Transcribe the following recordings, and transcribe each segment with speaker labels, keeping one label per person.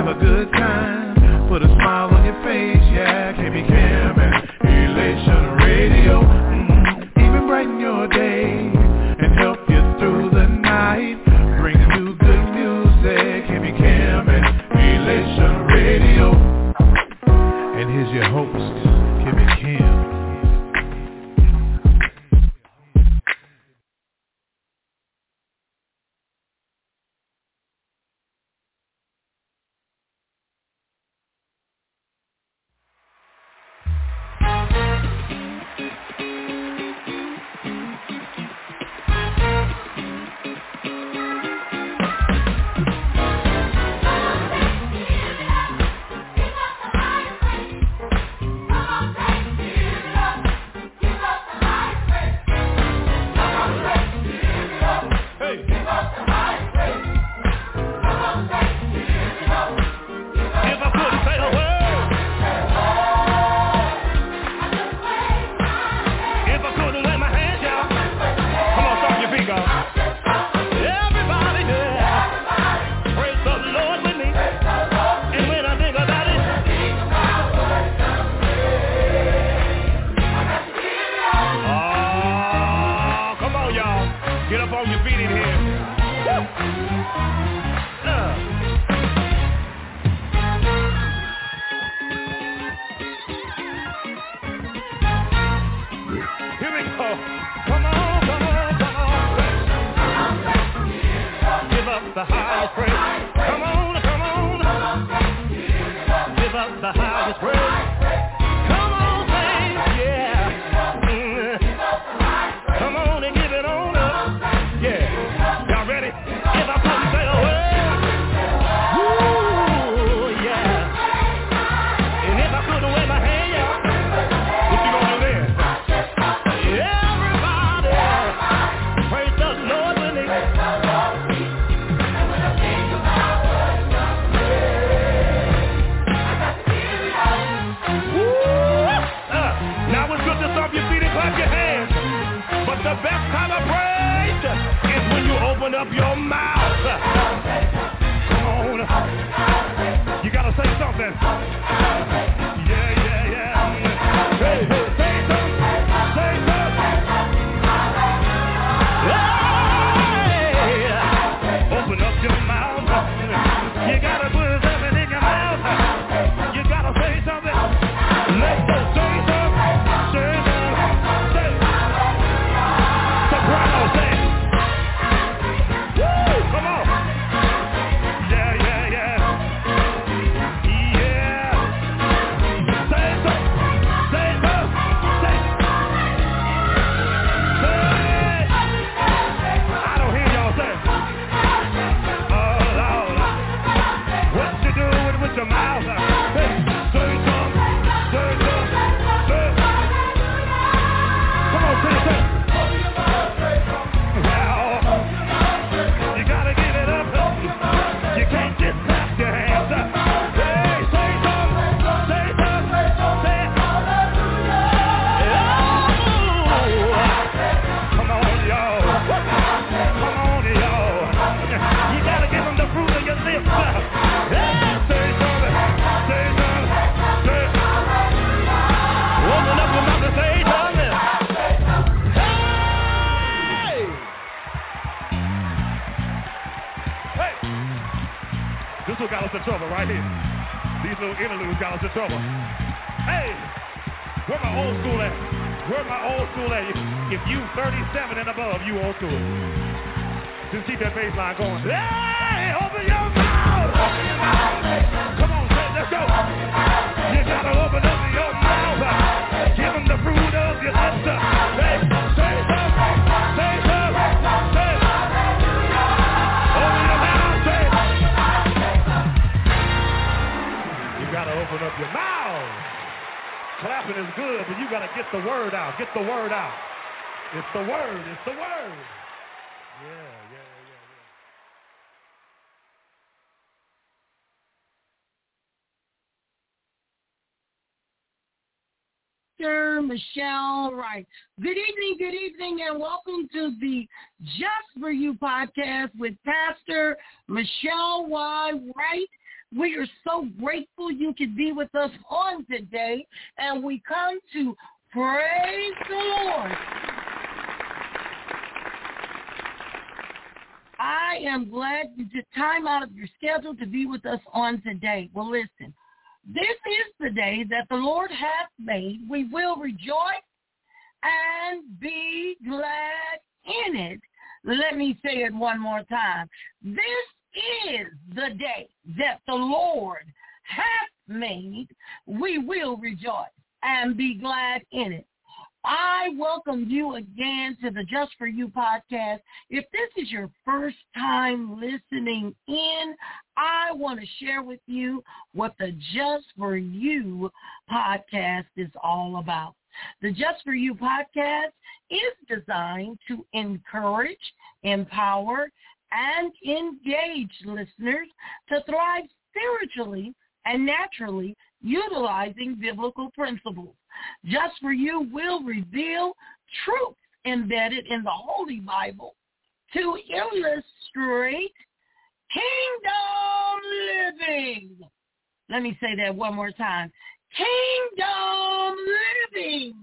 Speaker 1: have a good time. Put a smile on your face, yeah. KB Cam and Elation Radio. Even brighten your day and help you through the night. Bring you good music. KB Cam and Elation Radio. And here's your host, KB Cam.
Speaker 2: Michelle Wright. Good evening, and welcome to the Just For You podcast with Pastor Michelle Y. Wright. We are so grateful you could be with us on today, and we come to praise the Lord. I am glad you took time out of your schedule to be with us on today. Well, listen, this is the day that the Lord hath made. We will rejoice and be glad in it. Let me say it one more time. This is the day that the Lord hath made. We will rejoice and be glad in it. I welcome you again to the Just For You podcast. If this is your first time listening in, I want to share with you what the Just For You podcast is all about. The Just For You podcast is designed to encourage, empower, and engage listeners to thrive spiritually and naturally utilizing biblical principles. Just For You will reveal truths embedded in the Holy Bible to illustrate kingdom living. Let me say that one more time. Kingdom living,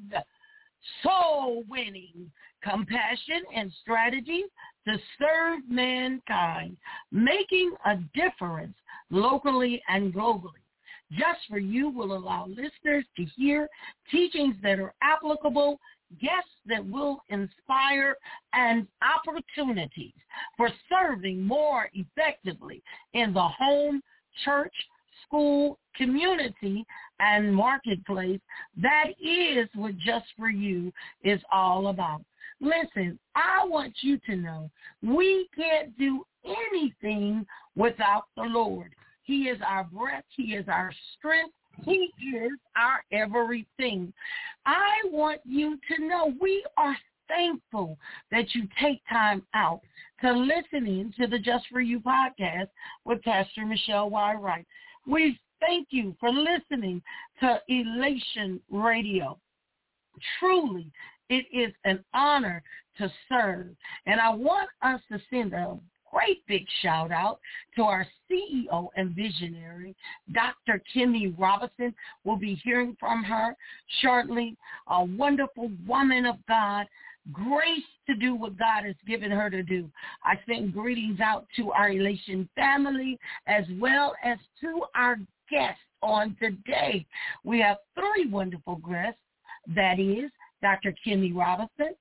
Speaker 2: soul winning, compassion, and strategies to serve mankind, making a difference locally and globally. Just For You will allow listeners to hear teachings that are applicable, guests that will inspire, and opportunities for serving more effectively in the home, church, school, community, and marketplace. That is what Just For You is all about. Listen, I want you to know we can't do anything without the Lord. He is our breath. He is our strength. He is our everything. I want you to know we are thankful that you take time out to listen in to the Just For You podcast with Pastor Michelle Y. Wright. We thank you for listening to Elation Radio. Truly, it is an honor to serve. And I want us to send a great big shout out to our CEO and visionary, Dr. Kimmy Robinson. We'll be hearing from her shortly. A wonderful woman of God, grace to do what God has given her to do. I send greetings out to our Elation family as well as to our guests on today. We have three wonderful guests. That is Dr. Kimmy Robinson,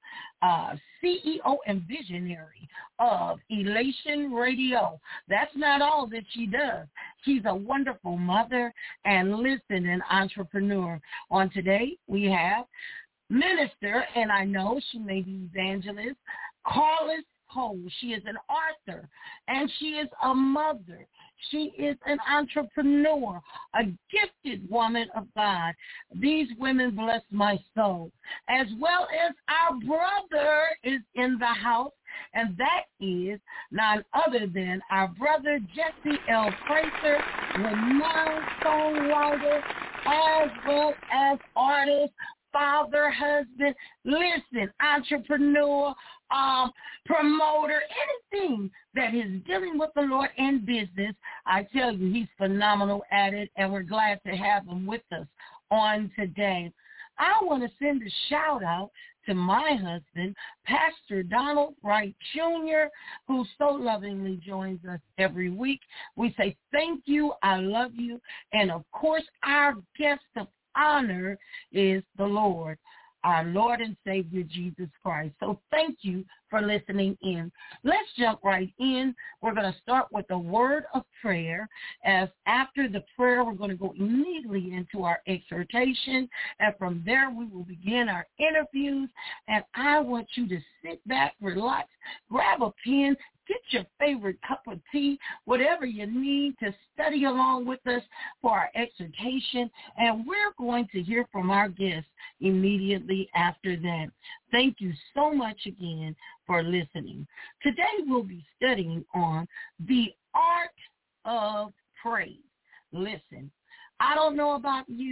Speaker 2: CEO and visionary of Elation Radio. That's not all that she does. She's a wonderful mother and an entrepreneur. On today, we have minister, and I know she may be evangelist, Carlos Cole. She is an author, and she is a mother. She is an entrepreneur, a gifted woman of God. These women bless my soul. As well as our brother is in the house, and that is none other than our brother Jesse L. Fraser, renowned songwriter, as well as artist, father, husband, entrepreneur, promoter, anything that is dealing with the Lord in business. I tell you, he's phenomenal at it, and we're glad to have him with us on today. I want to send a shout out to my husband, Pastor Donald Wright Jr., who so lovingly joins us every week. We say thank you, I love you, and of course our guest of honor is the Lord, our Lord and Savior, Jesus Christ. So thank you for listening in. Let's jump right in. We're going to start with a word of prayer. As after the prayer, we're going to go immediately into our exhortation. And from there, we will begin our interviews. And I want you to sit back, relax, grab a pen, get your favorite cup of tea, whatever you need to study along with us for our exhortation. And we're going to hear from our guests immediately after that. Thank you so much again for listening. Today we'll be studying on the art of praise. Listen, I don't know about you,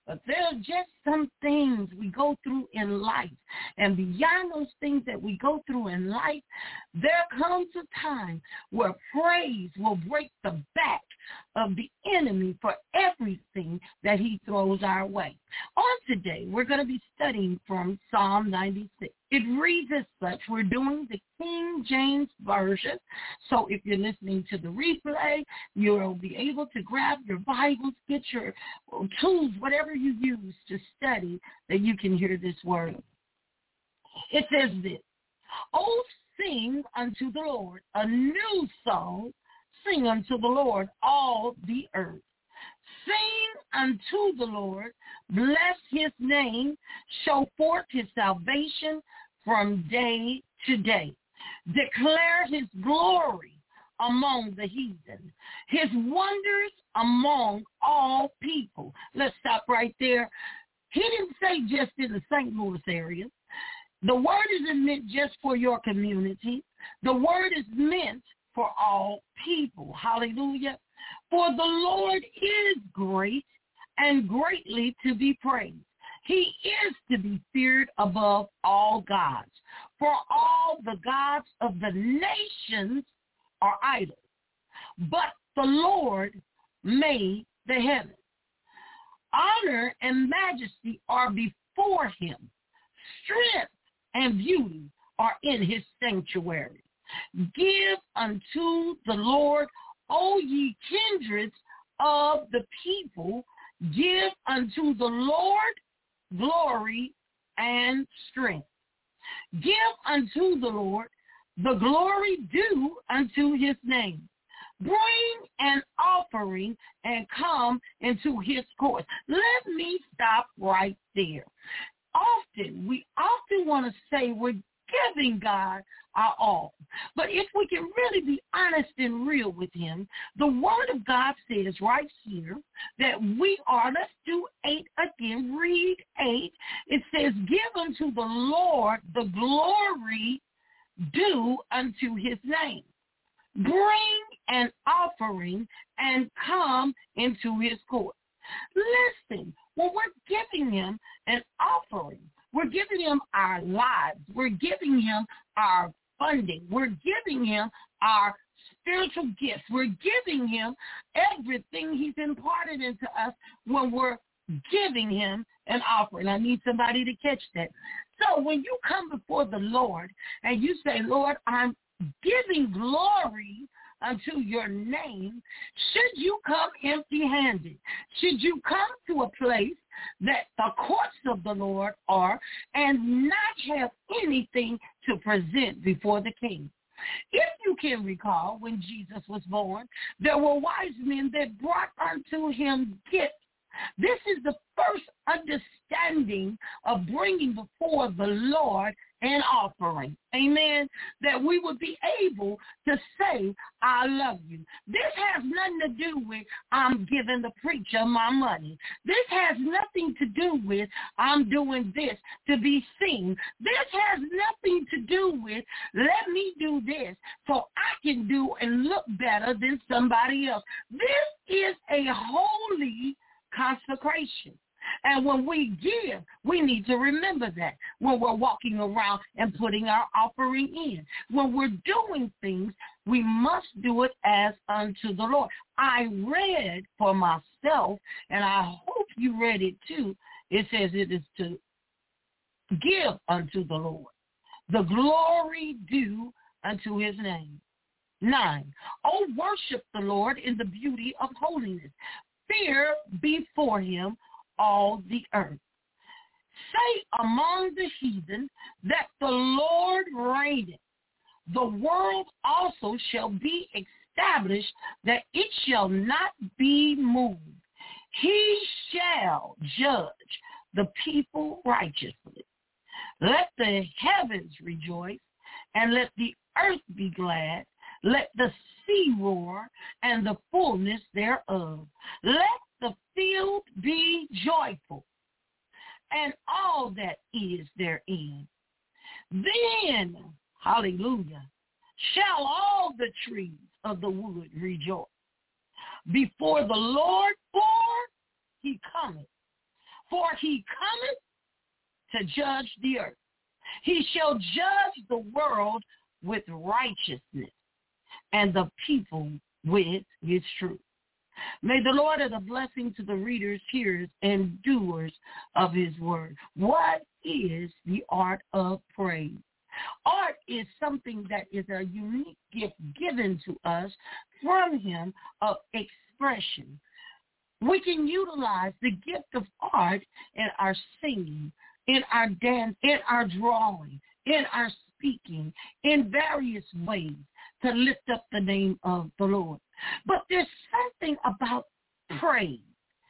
Speaker 2: But there are just some things we go through in life. And beyond those things that we go through in life, there comes a time where praise will break the back of the enemy for everything that he throws our way. On today, we're going to be studying from Psalm 96. It reads as such. We're doing the King James Version. So if you're listening to the replay, you'll be able to grab your Bibles, get your tools, whatever you use to study, that you can hear this word. It says this: "Oh, sing unto the Lord a new song. Sing unto the Lord all the earth. Sing unto the Lord, bless his name, show forth his salvation from day to day. Declare his glory among the heathen, his wonders among all people." Let's stop right there. He didn't say just in the St. Louis area. The word isn't meant just for your community. The word is meant for all people. Hallelujah. "For the Lord is great and greatly to be praised. He is to be feared above all gods. For all the gods of the nations are idols, but the Lord made the heavens. Honor and majesty are before him. Strength and beauty are in his sanctuary. Give unto the Lord, O ye kindreds of the people, give unto the Lord glory and strength. Give unto the Lord the glory due unto his name. Bring an offering and come into his courts." Let me stop right there. We often want to say we're giving God our all. But if we can really be honest and real with him, the word of God says right here that we are, let's do 8 again, read 8. It says, "Give unto the Lord the glory due unto his name. Bring an offering and come into his court." Listen, when we're giving him an offering, we're giving him our lives. We're giving him our funding. We're giving him our spiritual gifts. We're giving him everything he's imparted into us when we're giving him an offering. I need somebody to catch that. So when you come before the Lord and you say, "Lord, I'm giving glory unto your name," should you come empty-handed? Should you come to a place that the courts of the Lord are and not have anything to present before the king? If you can recall, when Jesus was born, there were wise men that brought unto him gifts. This is the first understanding of bringing before the Lord an offering. Amen. That we would be able to say, "I love you." This has nothing to do with I'm giving the preacher my money. This has nothing to do with I'm doing this to be seen. This has nothing to do with let me do this so I can do and look better than somebody else. This is a holy consecration. And when we give, we need to remember that when we're walking around and putting our offering in. When we're doing things, we must do it as unto the Lord. I read for myself, and I hope you read it too. It says it is to give unto the Lord the glory due unto his name. 9, "Oh, worship the Lord in the beauty of holiness. Fear before him all the earth. Say among the heathen that the Lord reigneth. The world also shall be established, that it shall not be moved. He shall judge the people righteously. Let the heavens rejoice, and let the earth be glad. Let the sea roar, and the fullness thereof. Let the field be joyful, and all that is therein. Then, hallelujah, shall all the trees of the wood rejoice before the Lord, for he cometh. For he cometh to judge the earth. He shall judge the world with righteousness and the people with his truth. May the Lord add a blessing to the readers, hearers, and doers of his word. What is the art of praise? Art is something that is a unique gift given to us from him of expression. We can utilize the gift of art in our singing, in our dance, in our drawing, in our speaking, in various ways to lift up the name of the Lord. But there's something about praise.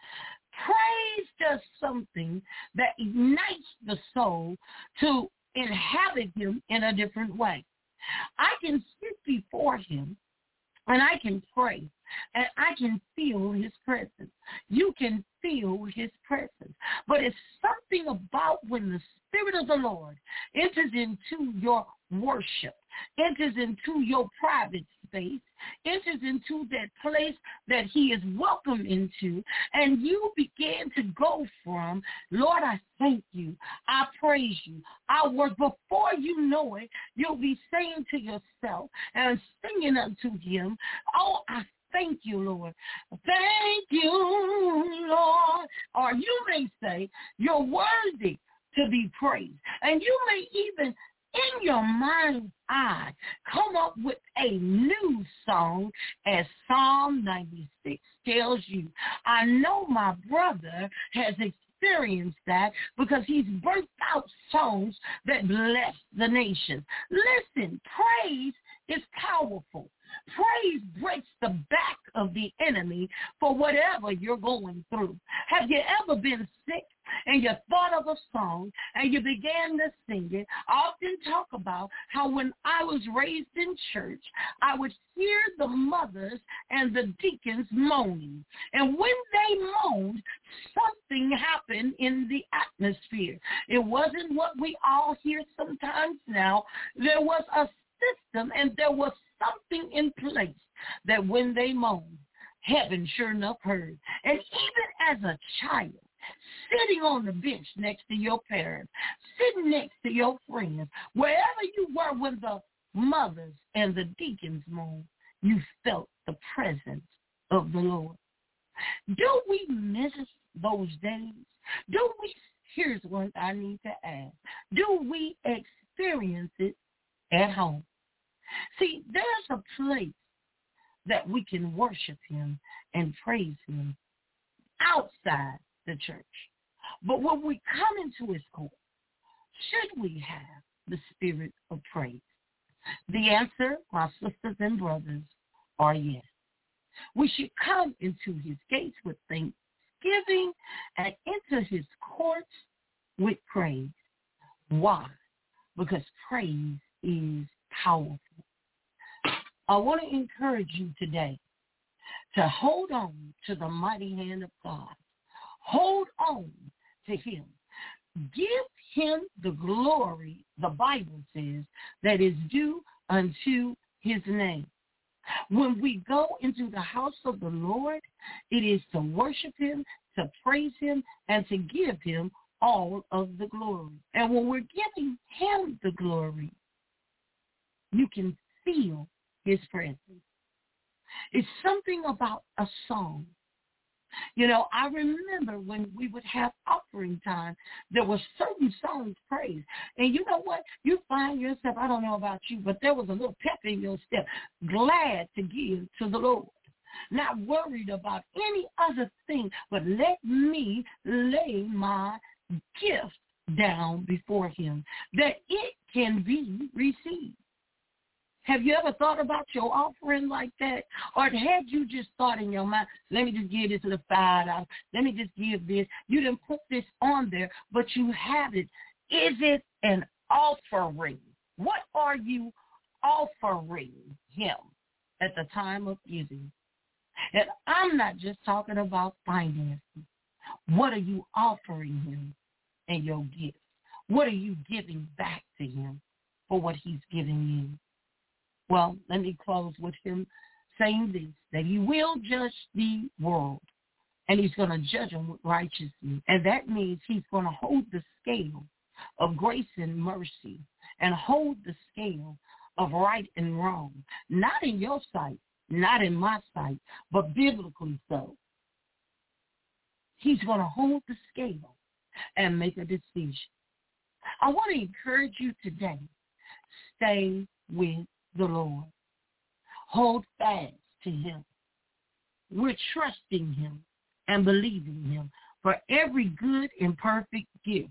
Speaker 2: Praise does something that ignites the soul to inhabit him in a different way. I can sit before him and I can pray and I can feel his presence. You can feel his presence. But it's something about when the Spirit of the Lord enters into your worship, enters into your private space, enters into that place that he is welcome into, and you begin to go from, Lord, I thank you, I praise you, I work. Before you know it, you'll be saying to yourself and singing unto him, oh, I thank you, Lord. Thank you, Lord. Or you may say, you're worthy to be praised. And you may even, in your mind's eye, come up with a new song, as Psalm 96 tells you. I know my brother has experienced that because he's birthed out songs that bless the nation. Listen, praise is powerful. Praise breaks the back of the enemy for whatever you're going through. Have you ever been sick and you thought of a song and you began to sing it? I often talk about how when I was raised in church, I would hear the mothers and the deacons moaning. And when they moaned, something happened in the atmosphere. It wasn't what we all hear sometimes now. There was a system and there was something in place that when they moaned, heaven sure enough heard. And even as a child, sitting on the bench next to your parents, sitting next to your friends, wherever you were when the mothers and the deacons moaned, you felt the presence of the Lord. Do we miss those days? Here's what I need to ask. Do we experience it at home? See, there's a place that we can worship him and praise him outside the church. But when we come into his court, should we have the spirit of praise? The answer, my sisters and brothers, are yes. We should come into his gates with thanksgiving and enter his courts with praise. Why? Because praise is powerful. I want to encourage you today to hold on to the mighty hand of God. Hold on to him. Give him the glory, the Bible says, that is due unto his name. When we go into the house of the Lord, it is to worship him, to praise him, and to give him all of the glory. And when we're giving him the glory, you can feel his presence. It's something about a song. You know, I remember when we would have offering time, there were certain songs praised. And you know what? You find yourself, I don't know about you, but there was a little pep in your step, glad to give to the Lord. Not worried about any other thing, but let me lay my gift down before him, that it can be received. Have you ever thought about your offering like that? Or had you just thought in your mind, let me just give this to the $5, let me just give this. You didn't put this on there, but you have it. Is it an offering? What are you offering him at the time of giving? And I'm not just talking about finances. What are you offering him in your gift? What are you giving back to him for what he's giving you? Well, let me close with him saying this, that he will judge the world and he's going to judge them with righteousness. And that means he's going to hold the scale of grace and mercy and hold the scale of right and wrong, not in your sight, not in my sight, but biblically so. He's going to hold the scale and make a decision. I want to encourage you today, stay with the Lord. Hold fast to him. We're trusting him and believing him for every good and perfect gift.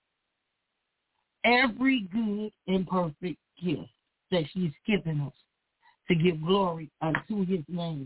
Speaker 2: Every good and perfect gift that he's given us to give glory unto his name.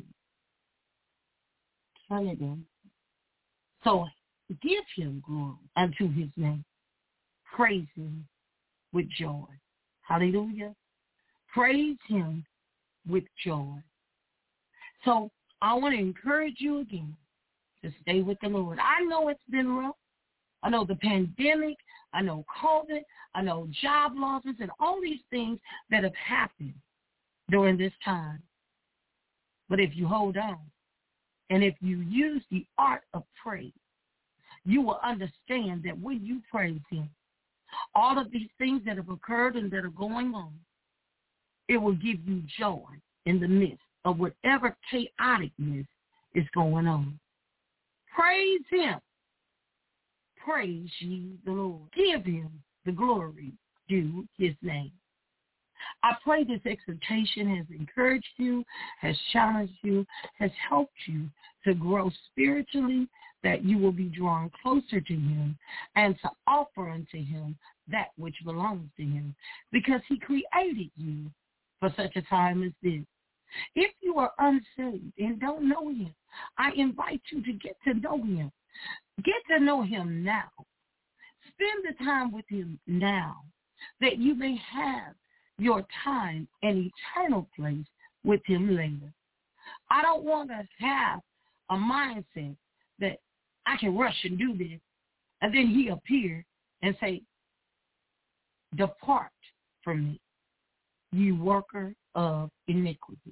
Speaker 2: Turn it in. So give him glory unto his name. Praise him with joy. Hallelujah. Praise him with joy. So I want to encourage you again to stay with the Lord. I know it's been rough. I know the pandemic. I know COVID. I know job losses and all these things that have happened during this time. But if you hold on and if you use the art of praise, you will understand that when you praise him, all of these things that have occurred and that are going on, it will give you joy in the midst of whatever chaoticness is going on. Praise him. Praise ye the Lord. Give him the glory due his name. I pray this exhortation has encouraged you, has challenged you, has helped you to grow spiritually, that you will be drawn closer to him and to offer unto him that which belongs to him, because he created you for such a time as this. If you are unsaved and don't know him, I invite you to get to know him. Get to know him now. Spend the time with him now, that you may have your time and eternal place with him later. I don't want us to have a mindset that I can rush and do this, and then he appear and say, depart from me, you worker of iniquity.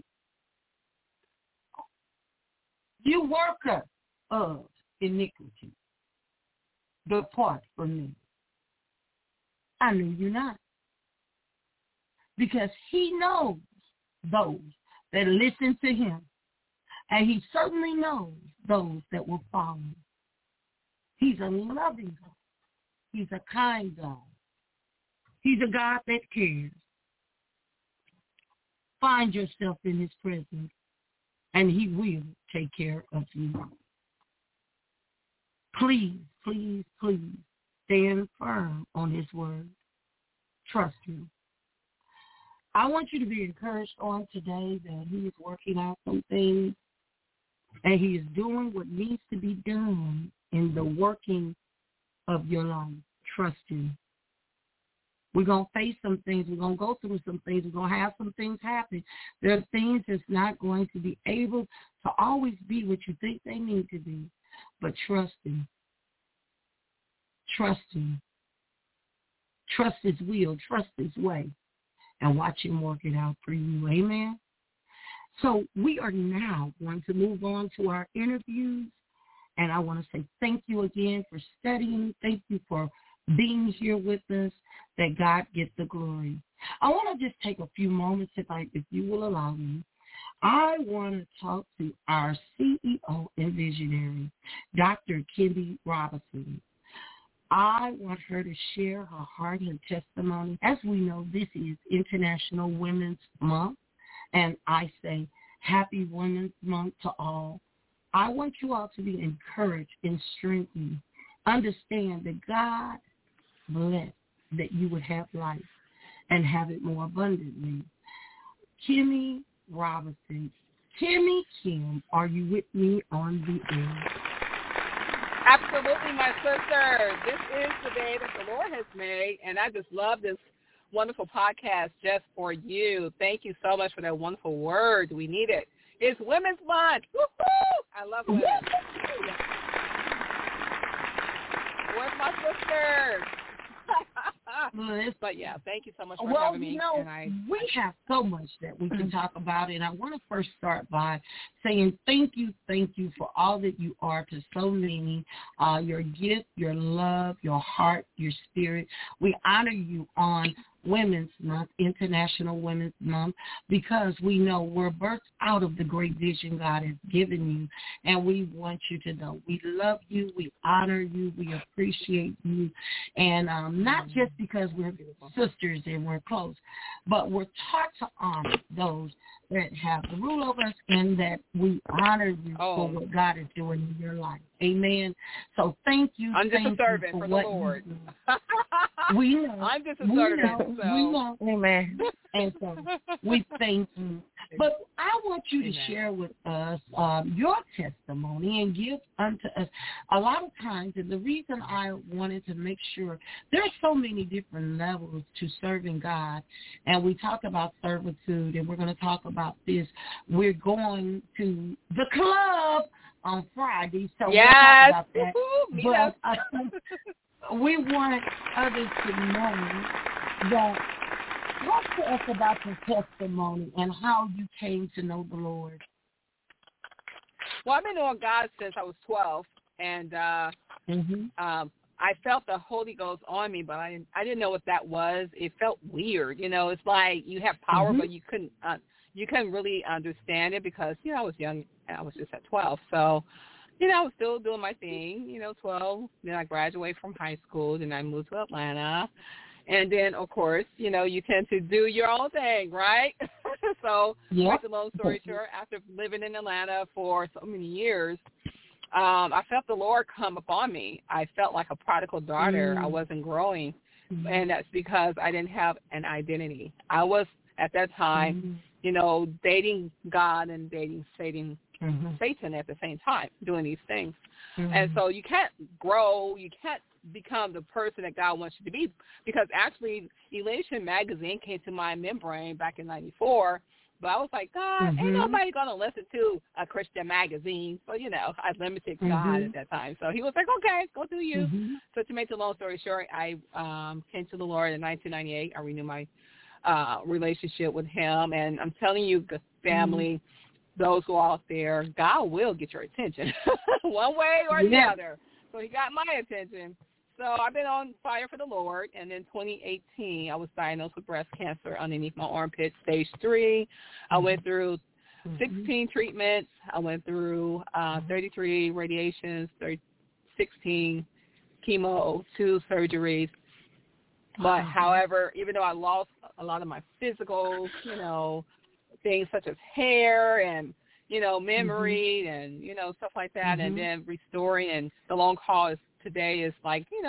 Speaker 2: You worker of iniquity, depart from me. I knew you not. Because he knows those that listen to him, and he certainly knows those that will follow him. He's a loving God. He's a kind God. He's a God that cares. Find yourself in his presence, and he will take care of you. Please, please, please stand firm on his word. Trust him. I want you to be encouraged on today that he is working out some things, and he is doing what needs to be done in the working of your life. Trust him. We're going to face some things. We're going to go through some things. We're going to have some things happen. There are things that's not going to be able to always be what you think they need to be. But trust him. Trust him. Trust his will. Trust his way. And watch him work it out for you. Amen? So we are now going to move on to our interviews. And I want to say thank you again for studying. Thank you for being here with us, that God gets the glory. I want to just take a few moments, if you will allow me. I want to talk to our CEO and visionary, Dr. Kimmy Robinson. I want her to share her heart and testimony. As we know, this is International Women's Month, and I say Happy Women's Month to all. I want you all to be encouraged and strengthened. Understand that God bless that you would have life and have it more abundantly. Kimmy Robinson. Kimmy Kim, are you with me on the air?
Speaker 3: Absolutely, my sister. This is the day that the Lord has made, and I just love this wonderful podcast just for you. Thank you so much for that wonderful word. We need it. It's Women's Month. Woo-hoo! I love women. Where's my sisters? But yeah, thank you so much for
Speaker 2: well,
Speaker 3: having me.
Speaker 2: You know, we have so much that we can talk about, and I want to first start by saying thank you for all that you are to so many, your gift, your love, your heart, your spirit. We honor you on Women's Month, International Women's Month, because we know we're birthed out of the great vision God has given you, and we want you to know we love you, we honor you, we appreciate you, and not just because we're sisters and we're close, but we're taught to honor those that have the rule over us, and that we honor you for what God is doing in your life. Amen. So thank you.
Speaker 3: I'm just a servant for the Lord.
Speaker 2: We know.
Speaker 3: I'm just a servant.
Speaker 2: We know.
Speaker 4: Amen.
Speaker 2: And so we thank you. But I want you to share with us your testimony and give unto us. A lot of times, and the reason I wanted to make sure, there's so many different levels to serving God, and we talk about servitude, and we're going to talk about this. We're going to the club on Friday, so we'll talk about that. But we want others to know that. Talk to us about your testimony and how you came to know the Lord.
Speaker 3: Well, I've been knowing God since I was 12, and I felt the Holy Ghost on me, but I didn't know what that was. It felt weird, you know. It's like you have power, but you couldn't really understand it because I was young. I was just at 12, so I was still doing my thing. 12. Then I graduated from high school. Then I moved to Atlanta. And then, of course, you tend to do your own thing, right? So, make the long story short, after living in Atlanta for so many years, I felt the Lord come upon me. I felt like a prodigal daughter. I wasn't growing, and that's because I didn't have an identity. I was, at that time, dating God and dating Satan at the same time, doing these things. And so you can't grow, you can't become the person that God wants you to be, because actually Elation magazine came to my membrane back in 94, but I was like, God, ain't nobody going to listen to a Christian magazine. So, I limited God at that time. So he was like, okay, go do you. So to make the long story short, I came to the Lord in 1998. I renewed my relationship with him, and I'm telling you, family, those who are out there, God will get your attention one way or the other. So he got my attention. So I've been on fire for the Lord. And in 2018, I was diagnosed with breast cancer underneath my armpit, stage 3. I went through 16 treatments. I went through 33 radiations, 16 chemo, 2 surgeries. But however, even though I lost a lot of my physical, things such as hair and, memory and, stuff like that, and then restoring, and the long haul is today is like, you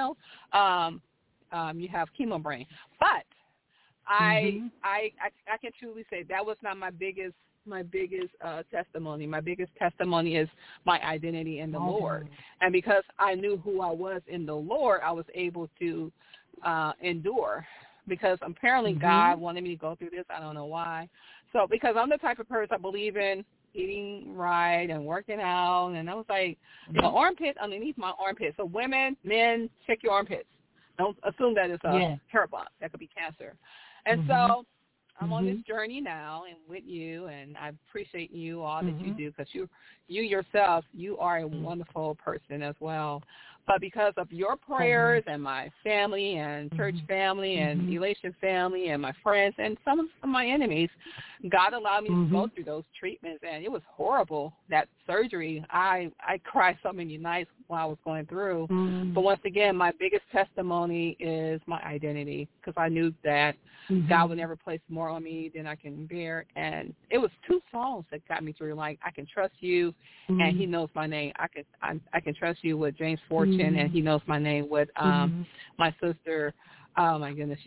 Speaker 3: have chemo brain. But I can truly say that was not my biggest testimony. My biggest testimony is my identity in the Lord. And because I knew who I was in the Lord, I was able to endure, because apparently God wanted me to go through this. I don't know why. So because I'm the type of person I believe in eating right and working out, and I was like, the armpit underneath my armpit. So women, men, check your armpits. Don't assume that it's a hair bump. That could be cancer. And so I'm on this journey now, and with you, and I appreciate you, all that you do, because you yourself, you are a wonderful person as well. But because of your prayers and my family and church family and Elation family and my friends and some of my enemies, God allowed me to go through those treatments, and it was horrible. That surgery, I cried so many nights while I was going through. But once again, my biggest testimony is my identity, because I knew that God would never place more on me than I can bear. And it was 2 songs that got me through, like I Can Trust You and He Knows My Name. I can trust you with James Fortune, and He Knows My Name with my sister, oh my goodness,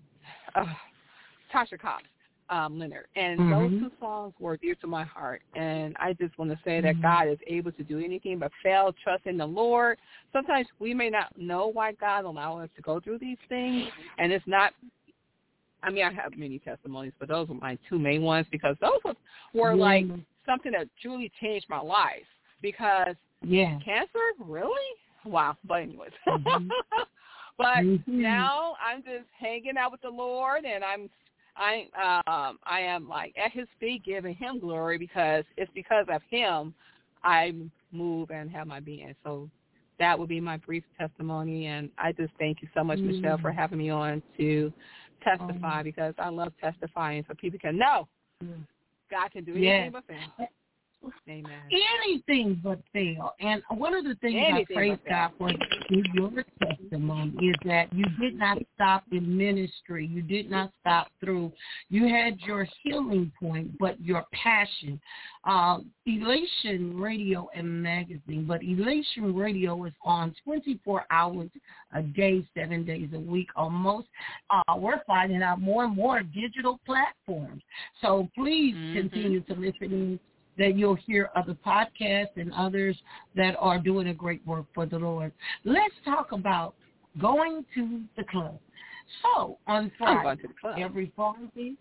Speaker 3: Tasha Cobbs. Leonard. And those 2 songs were dear to my heart. And I just want to say that God is able to do anything but fail. Trust in the Lord. Sometimes we may not know why God allows us to go through these things. And it's not, I have many testimonies, but those were my 2 main ones, because those were like something that truly changed my life. Because cancer? Really? Wow. But anyways. But now I'm just hanging out with the Lord, and I am like at His feet giving Him glory, because it's because of Him I move and have my being. So that would be my brief testimony, and I just thank you so much, Michelle, for having me on to testify, because I love testifying so people can know God can do anything but fail. Amen.
Speaker 2: Anything but fail. And one of the things I praise God for in your testimony is that you did not stop in ministry. You did not stop through. You had your healing point, but your passion. Elation Radio and Magazine, but Elation Radio is on 24 hours a day, 7 days a week almost. We're finding out more and more digital platforms. So please continue to listen in, that you'll hear other podcasts and others that are doing a great work for the Lord. Let's talk about going to the club. So on Friday, every Friday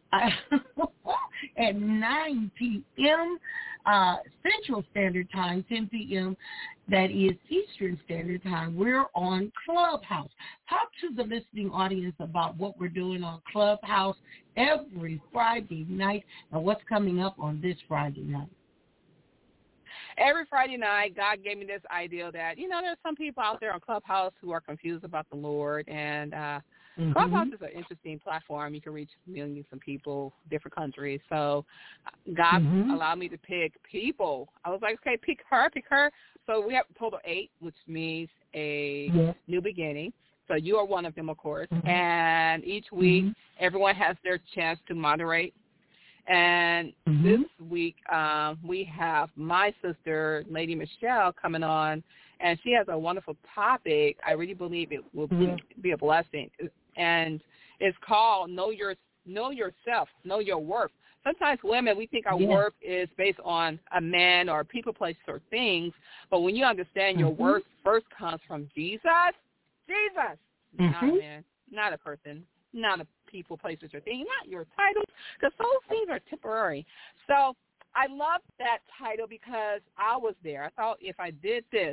Speaker 2: at 9 p.m. Central Standard Time, 10 p.m., that is Eastern Standard Time, we're on Clubhouse. Talk to the listening audience about what we're doing on Clubhouse every Friday night and what's coming up on this Friday night.
Speaker 3: Every Friday night, God gave me this idea that, there's some people out there on Clubhouse who are confused about the Lord, and Clubhouse is an interesting platform. You can reach millions of people, different countries. So God allowed me to pick people. I was like, okay, pick her. So we have a total 8, which means a new beginning. So you are one of them, of course. And each week, everyone has their chance to moderate. And this week, we have my sister, Lady Michelle, coming on, and she has a wonderful topic. I really believe it will be a blessing. And it's called Know Yourself, Know Your Worth. Sometimes women, we think our worth is based on a man or people, places, or things. But when you understand your worth first comes from Jesus, not a man, not a person, not a people, places, or things, not your titles, because those things are temporary. So I love that title because I was there. I thought if I did this,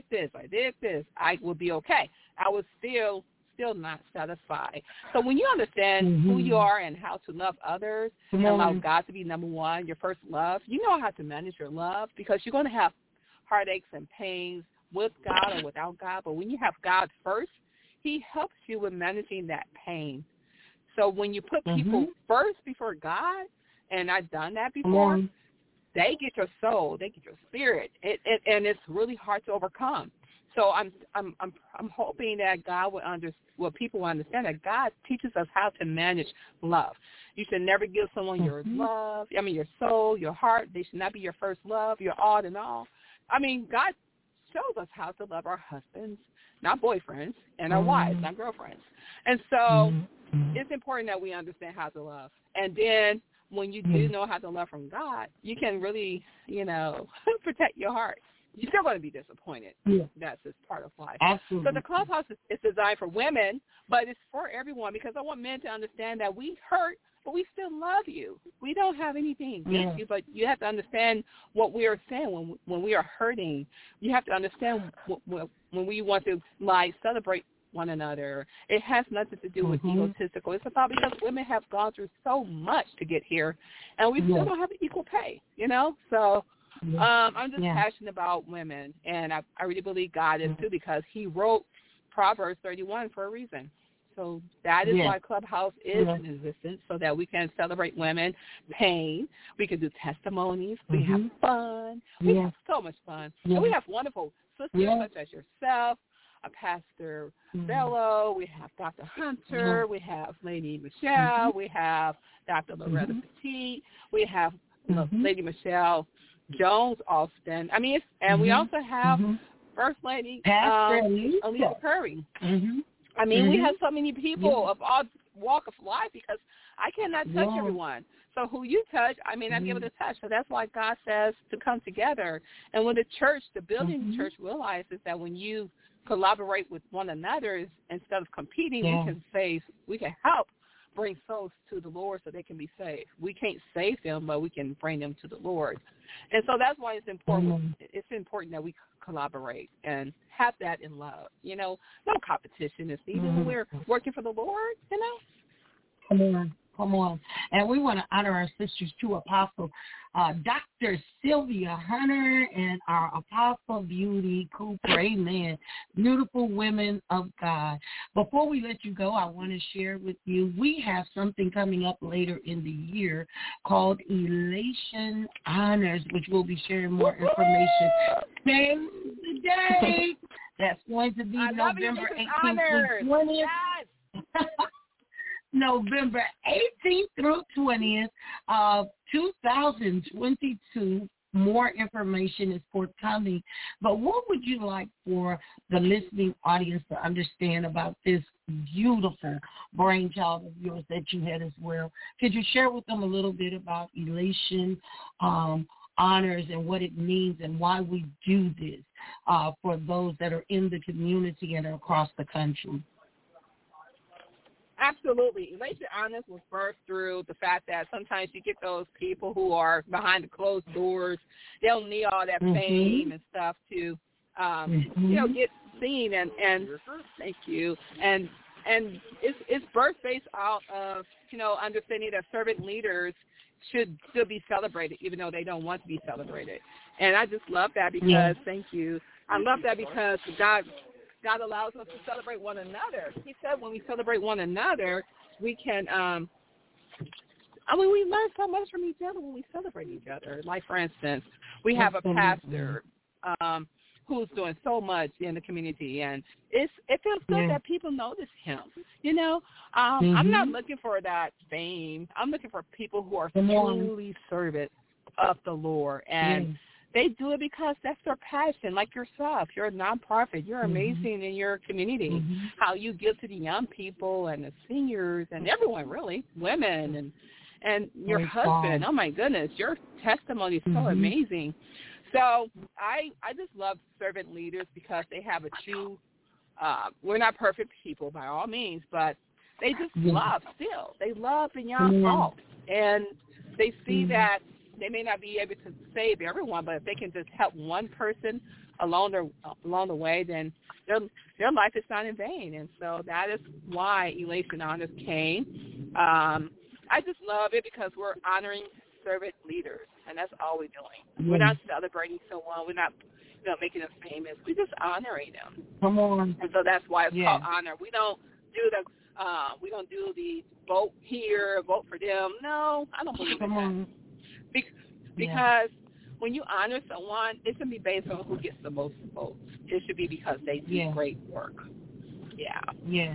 Speaker 3: I would be okay. I was still not satisfied. So when you understand who you are and how to love others and allow God to be number one, your first love, you know how to manage your love, because you're going to have heartaches and pains with God or without God. But when you have God first, He helps you with managing that pain. So when you put people first before God, and I've done that before, they get your soul, they get your spirit, and it's really hard to overcome. So I'm hoping that God people will understand that God teaches us how to manage love. You should never give someone your love. Your soul, your heart. They should not be your first love, your all in all. God shows us how to love our husbands, not boyfriends, and our wives, not girlfriends. And so it's important that we understand how to love. And then when you do know how to love from God, you can really, protect your heart. You're still going to be disappointed. That's just part of life.
Speaker 2: Absolutely.
Speaker 3: So the Clubhouse is designed for women, but it's for everyone, because I want men to understand that we hurt, but we still love you. We don't have anything against you, but you have to understand what we are saying when we are hurting. You have to understand when we want to celebrate one another. It has nothing to do with egotistical. It's about because women have gone through so much to get here, and we still don't have equal pay, So I'm just passionate about women, and I really believe God is too, because He wrote Proverbs 31 for a reason. So that is why Clubhouse is in existence, so that we can celebrate women, pain. We can do testimonies. We have fun. We have so much fun. And we have wonderful sisters such as yourself, Pastor Bello. We have Dr. Hunter. We have Lady Michelle. We have Dr. Loretta Petit. We have Lady Michelle Jones Austin. And we also have First Lady Alicia Curry. We have so many people of all walk of life, because I cannot touch everyone. So who you touch, I may not be able to touch. So that's why God says to come together. And when the building church realizes that when you collaborate with one another, instead of competing, we can help bring souls to the Lord so they can be saved. We can't save them, but we can bring them to the Lord. And so that's why it's important.
Speaker 2: Mm-hmm.
Speaker 3: It's important that we collaborate and have that in love. No competition is needed when we're working for the Lord.
Speaker 2: Come on. And we want to honor our sisters too, Apostle Dr. Sylvia Hunter and our Apostle Beauty Cooper. Amen. Beautiful women of God. Before we let you go, I want to share with you, we have something coming up later in the year called Elation Honors, which we'll be sharing more information. Save the day. That's going to be November 18th through 20th. Yes. November 18th through 20th of 2022. More information is forthcoming. But what would you like for the listening audience to understand about this beautiful brainchild of yours that you had as well? Could you share with them a little bit about Elation Honors and what it means and why we do this for those that are in the community and across the country?
Speaker 3: Absolutely. Elation Honors was birthed through the fact that sometimes you get those people who are behind the closed doors. They don't need all that fame and stuff to, get seen. And thank you. And it's birthed based out of, understanding that servant leaders should still be celebrated, even though they don't want to be celebrated. And I just love that because, thank you. I love that because God allows us to celebrate one another. He said when we celebrate one another, we can, we learn so much from each other when we celebrate each other. Like, for instance, we have a pastor who's doing so much in the community, and it feels good that people notice him. I'm not looking for that fame. I'm looking for people who are truly servants of the Lord, and they do it because that's their passion, like yourself. You're a nonprofit. You're amazing in your community. How you give to the young people and the seniors and everyone, really, women and your husband. Oh, my goodness, your testimony is so amazing. So I just love servant leaders because they have a true we're not perfect people by all means, but they just love still. They love beyond fault. And they see that they may not be able to save everyone, but if they can just help one person along the way, then their life is not in vain. And so that is why Elation Honors came. I just love it because we're honoring servant leaders, and that's all we're doing. We're not celebrating someone. We're not making them famous. We're just honoring them.
Speaker 2: Come on.
Speaker 3: And so that's why it's called honor. We don't do the vote here, vote for them. No, I don't believe in that. Because when you honor someone, it should be based on who gets the most votes. It should be because they do great work. Yeah.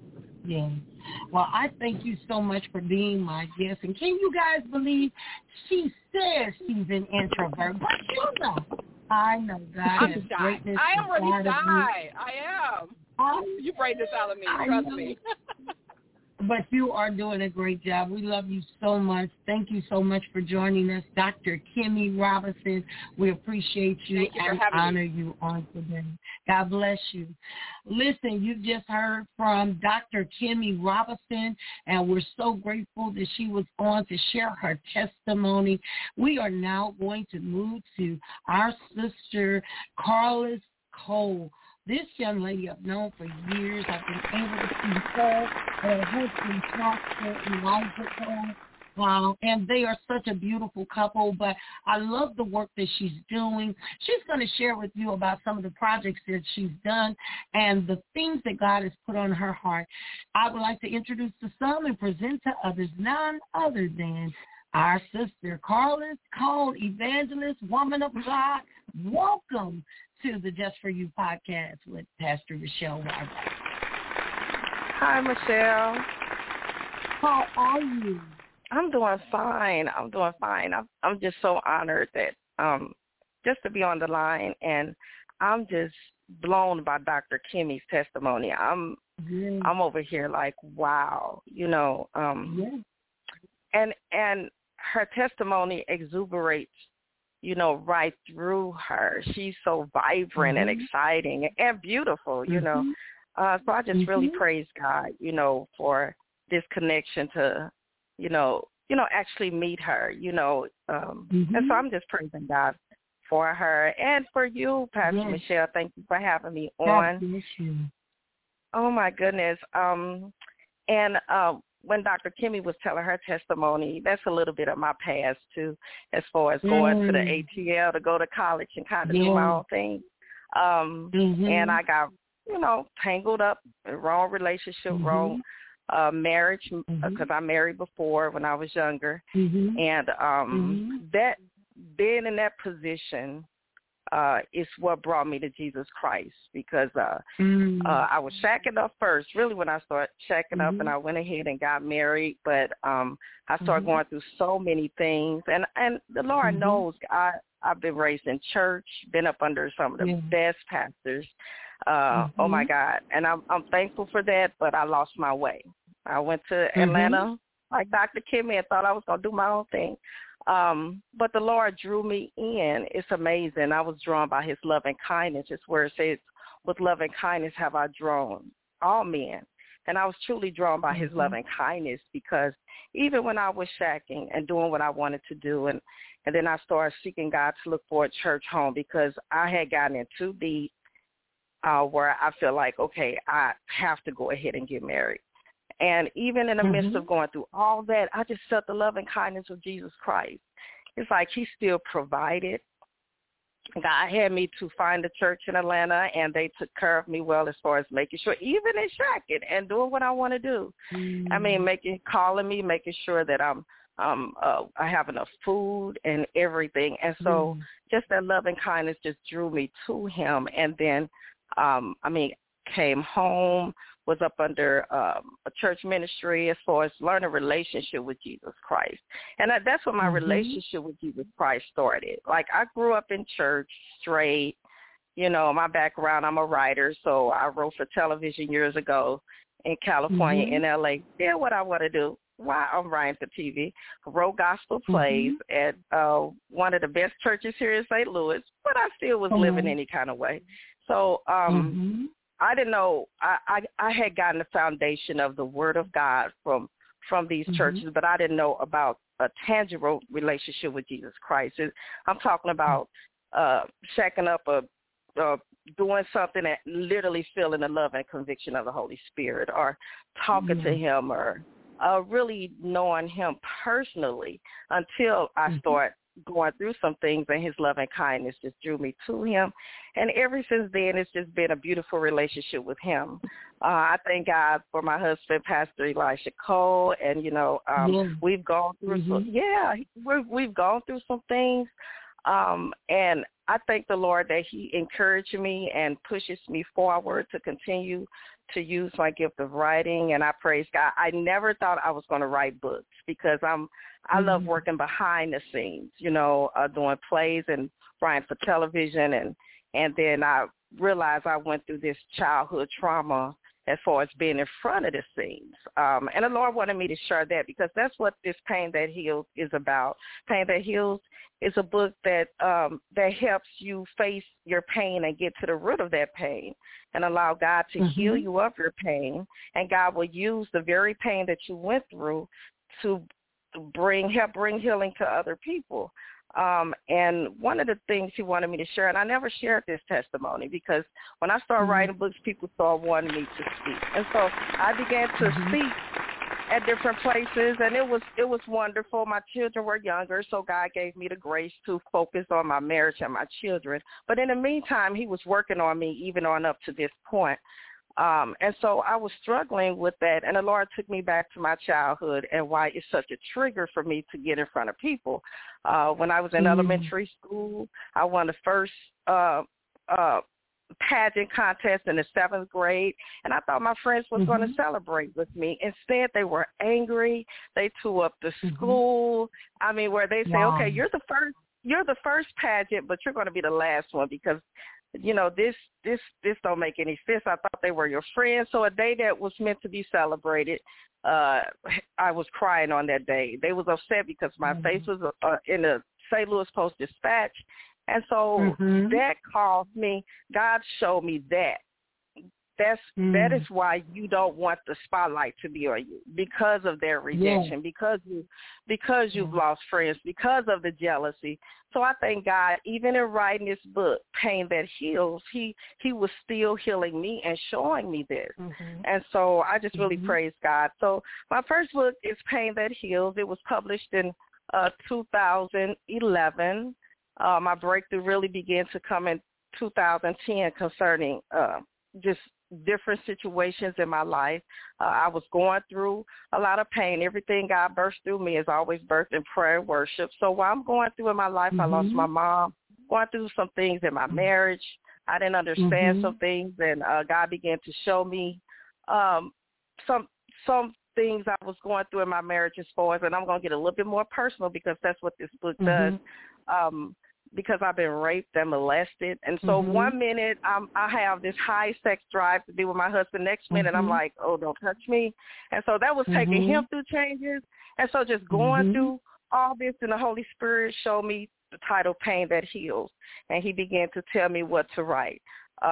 Speaker 3: Well, I thank you so much for being my guest. And can you guys believe she says she's an introvert? But I know God has greatness. I am really shy. I am. You bring this out of me. Trust me. But you are doing a great job. We love you so much. Thank you so much for joining us, Dr. Kimmy Robinson. We appreciate you and honor you on today. God bless you. Listen, you just heard from Dr. Kimmy Robinson, and we're so grateful that she was on to share her testimony. We are now going to move to our sister, Carlos Cole. This young lady I've known for years. I've been able to see her and her husband, Pastor Elijah Cole. And they are such a beautiful couple, but I love the work that she's doing. She's going to share with you about some of the projects that she's done and the things that God has put on her heart. I would like to introduce to some and present to others none other than our sister, Carlos Cole, evangelist, woman of God. Welcome to the Just For You podcast with Pastor Michelle Weiber.
Speaker 4: Hi, Michelle.
Speaker 2: How are you?
Speaker 4: I'm doing fine. I'm just so honored that just to be on the line, and I'm just blown by Dr. Kimmy's testimony. I'm over here like, wow, and her testimony exuberates, right through her. She's so vibrant and exciting and beautiful, So I just really praise God, for this connection to, actually meet her, and so I'm just praising God for her and for you, Pastor Michelle. Thank you for having me on.
Speaker 2: God bless you.
Speaker 4: Oh, my goodness. When Dr. Kimmy was telling her testimony, that's a little bit of my past, too, as far as going to the ATL to go to college and kind of do my own thing. And I got, tangled up in wrong relationship, wrong marriage, because I married before when I was younger. And that being in that position is what brought me to Jesus Christ, because I was shacking up first, really, when I started shacking up, and I went ahead and got married. But I started going through so many things, and the Lord knows I've been raised in church, been up under some of the best pastors. Oh, my God. And I'm thankful for that, but I lost my way. I went to Atlanta like Dr. Kimmy and thought I was going to do my own thing. But the Lord drew me in. It's amazing. I was drawn by his love and kindness. It's where it says, with love and kindness have I drawn all men. And I was truly drawn by his love and kindness, because even when I was shacking and doing what I wanted to do, and then I started seeking God to look for a church home, because I had gotten in too deep where I feel like, okay, I have to go ahead and get married. And even in the midst of going through all that, I just felt the love and kindness of Jesus Christ. It's like he still provided. God had me to find a church in Atlanta, and they took care of me well as far as making sure, even in shacking and doing what I want to do. I mean, calling me, making sure that I have enough food and everything. And so just that love and kindness just drew me to him. And then, came home, was up under a church ministry as far as learning a relationship with Jesus Christ. And that's when my relationship with Jesus Christ started. Like, I grew up in church straight. My background, I'm a writer, so I wrote for television years ago in California, in L.A. Did what I want to do while I'm writing for TV. Wrote gospel plays at one of the best churches here in St. Louis, but I still was living any kind of way. So I didn't know. I had gotten the foundation of the Word of God from these churches, but I didn't know about a tangible relationship with Jesus Christ. I'm talking about shacking up, doing something and literally feeling the love and conviction of the Holy Spirit, or talking to him, or really knowing him personally, until I start going through some things, and his love and kindness just drew me to him. And ever since then, it's just been a beautiful relationship with him. I thank God for my husband, Pastor Elisha Cole, and, we've gone through we've gone through some things. And I thank the Lord that he encouraged me and pushes me forward to continue to use my gift of writing. And I praise God. I never thought I was going to write books, because I love working behind the scenes, doing plays and writing for television. And then I realized I went through this childhood trauma as far as being in front of the scenes. And the Lord wanted me to share that, because that's what this Pain That Heals is about. Pain That Heals is a book that helps you face your pain and get to the root of that pain, and allow God to heal you of your pain. And God will use the very pain that you went through to help bring healing to other people. And one of the things he wanted me to share, and I never shared this testimony, because when I started writing books, people started wanting me to speak. And so I began to speak at different places, and it was wonderful. My children were younger, so God gave me the grace to focus on my marriage and my children. But in the meantime, he was working on me even on up to this point. And so I was struggling with that, and the Lord took me back to my childhood and why it's such a trigger for me to get in front of people. When I was in elementary school, I won the first pageant contest in the 7th grade, and I thought my friends was going to celebrate with me. Instead, they were angry. They tore up the school. I mean, where they say, okay, you're the first pageant, but you're going to be the last one, because this don't make any sense. I thought they were your friends. So a day that was meant to be celebrated, I was crying on that day. They was upset because my face was in the St. Louis Post-Dispatch. And so that caused me, God showed me that that is why you don't want the spotlight to be on you, because of their rejection, because you've lost friends, because of the jealousy. So I thank God, even in writing this book, Pain That Heals, he was still healing me and showing me this. And so I just really praise God. So my first book is Pain That Heals. It was published in 2011. My breakthrough really began to come in 2010 concerning just different situations in my life. I was going through a lot of pain. Everything God burst through me is always birthed in prayer and worship. So while I'm going through in my life, I lost my mom, going through some things in my marriage. I didn't understand some things, and God began to show me some things I was going through in my marriage as far as, and I'm going to get a little bit more personal because that's what this book does. Because I've been raped and molested. And so one minute I have this high sex drive to be with my husband. Next minute I'm like, oh, don't touch me. And so that was taking him through changes. And so just going through all this, and the Holy Spirit showed me the title Pain That Heals. And he began to tell me what to write.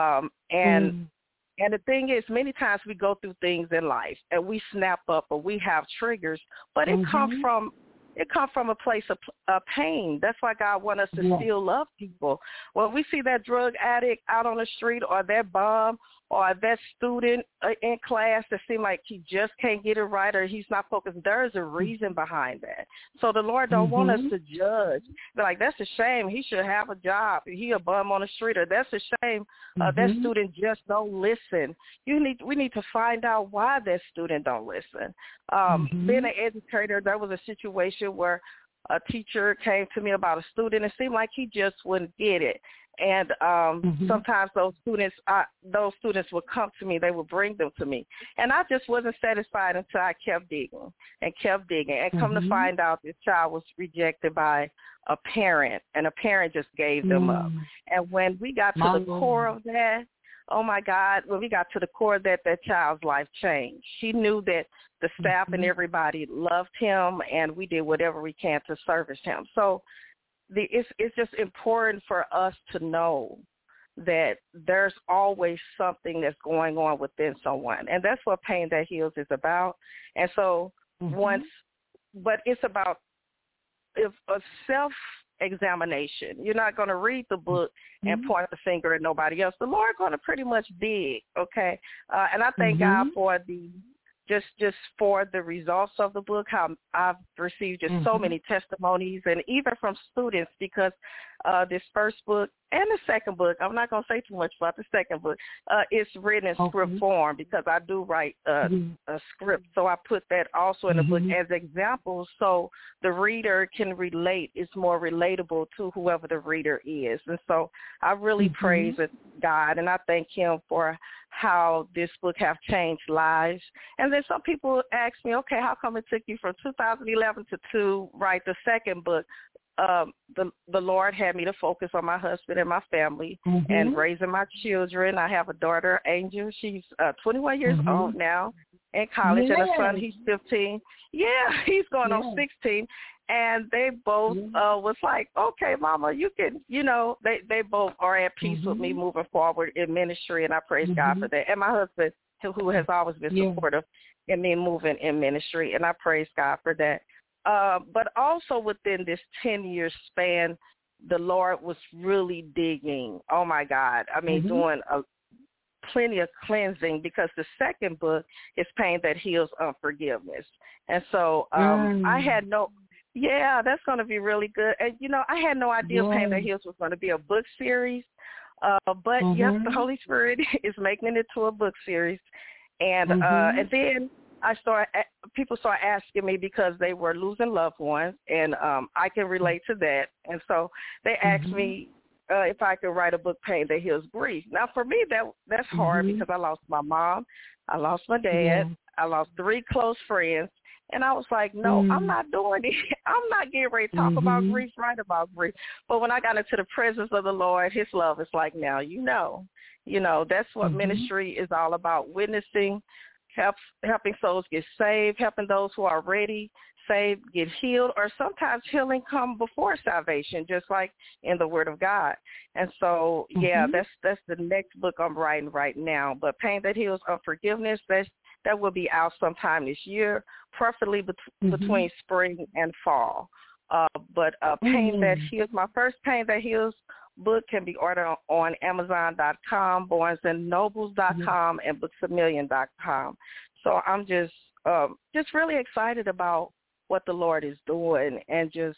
Speaker 4: And the thing is, many times we go through things in life and we snap up or we have triggers, but it comes from a place of pain. That's why God wants us to still love people. When we see that drug addict out on the street, or that bum, or that student in class that seems like he just can't get it right, or he's not focused, there's a reason behind that. So the Lord don't want us to judge. They're like, that's a shame. He should have a job. He a bum on the street, or that's a shame. That student just don't listen. We need to find out why that student don't listen. Being an educator, there was a situation where a teacher came to me about a student. It seemed like he just wouldn't get it. And sometimes those students would come to me. They would bring them to me. And I just wasn't satisfied until I kept digging. And come to find out this child was rejected by a parent, and a parent just gave them up. And when we got to the core of that, oh, my God, when we got to the core of that child's life changed. She knew that the staff and everybody loved him, and we did whatever we can to service him. So it's just important for us to know that there's always something that's going on within someone. And that's what Pain That Heals is about. And so but it's about a self-examination. You're not going to read the book and point the finger at nobody else. The Lord's going to pretty much dig, okay? And I thank God for just for the results of the book, how I've received just so many testimonies, and even from students, because this first book and the second book, I'm not going to say too much about the second book, it's written in script form because I do write a script. So I put that also in the book as examples so the reader can relate. It's more relatable to whoever the reader is. And so I really praise God, and I thank him for how this book have changed lives. And then some people ask me, okay, how come it took you from 2011 to write the second book? The Lord had me to focus on my husband and my family and raising my children. I have a daughter, Angel. She's 21 years old now, in college, and a son, he's 15. Yeah, he's going on 16. And they both was like, okay, Mama, you can, they both are at peace with me moving forward in ministry, and I praise God for that. And my husband, who has always been supportive in me moving in ministry, and I praise God for that. But also within this 10-year span, the Lord was really digging. Oh, my God. I mean, doing plenty of cleansing, because the second book is Pain That Heals Unforgiveness. And so I had that's going to be really good. And, I had no idea Pain That Heals was going to be a book series. But, yes, the Holy Spirit is making it to a book series. And then people started asking me because they were losing loved ones, and I can relate to that. And so they asked me if I could write a book, Pain That Heals Grief. Now, for me, that's hard because I lost my mom, I lost my dad, I lost 3 close friends, and I was like, no, I'm not doing it. I'm not getting ready to talk about grief, write about grief. But when I got into the presence of the Lord, his love is like, now that's what ministry is all about, witnessing, helping souls get saved, helping those who are ready, saved, get healed, or sometimes healing come before salvation, just like in the Word of God. And so, that's the next book I'm writing right now. But Pain That Heals Unforgiveness, that will be out sometime this year, preferably between spring and fall. But Pain That Heals, my first Pain That Heals book can be ordered on Amazon.com, BarnesandNobles.com, and BooksAMillion.com. So I'm just really excited about what the Lord is doing, and just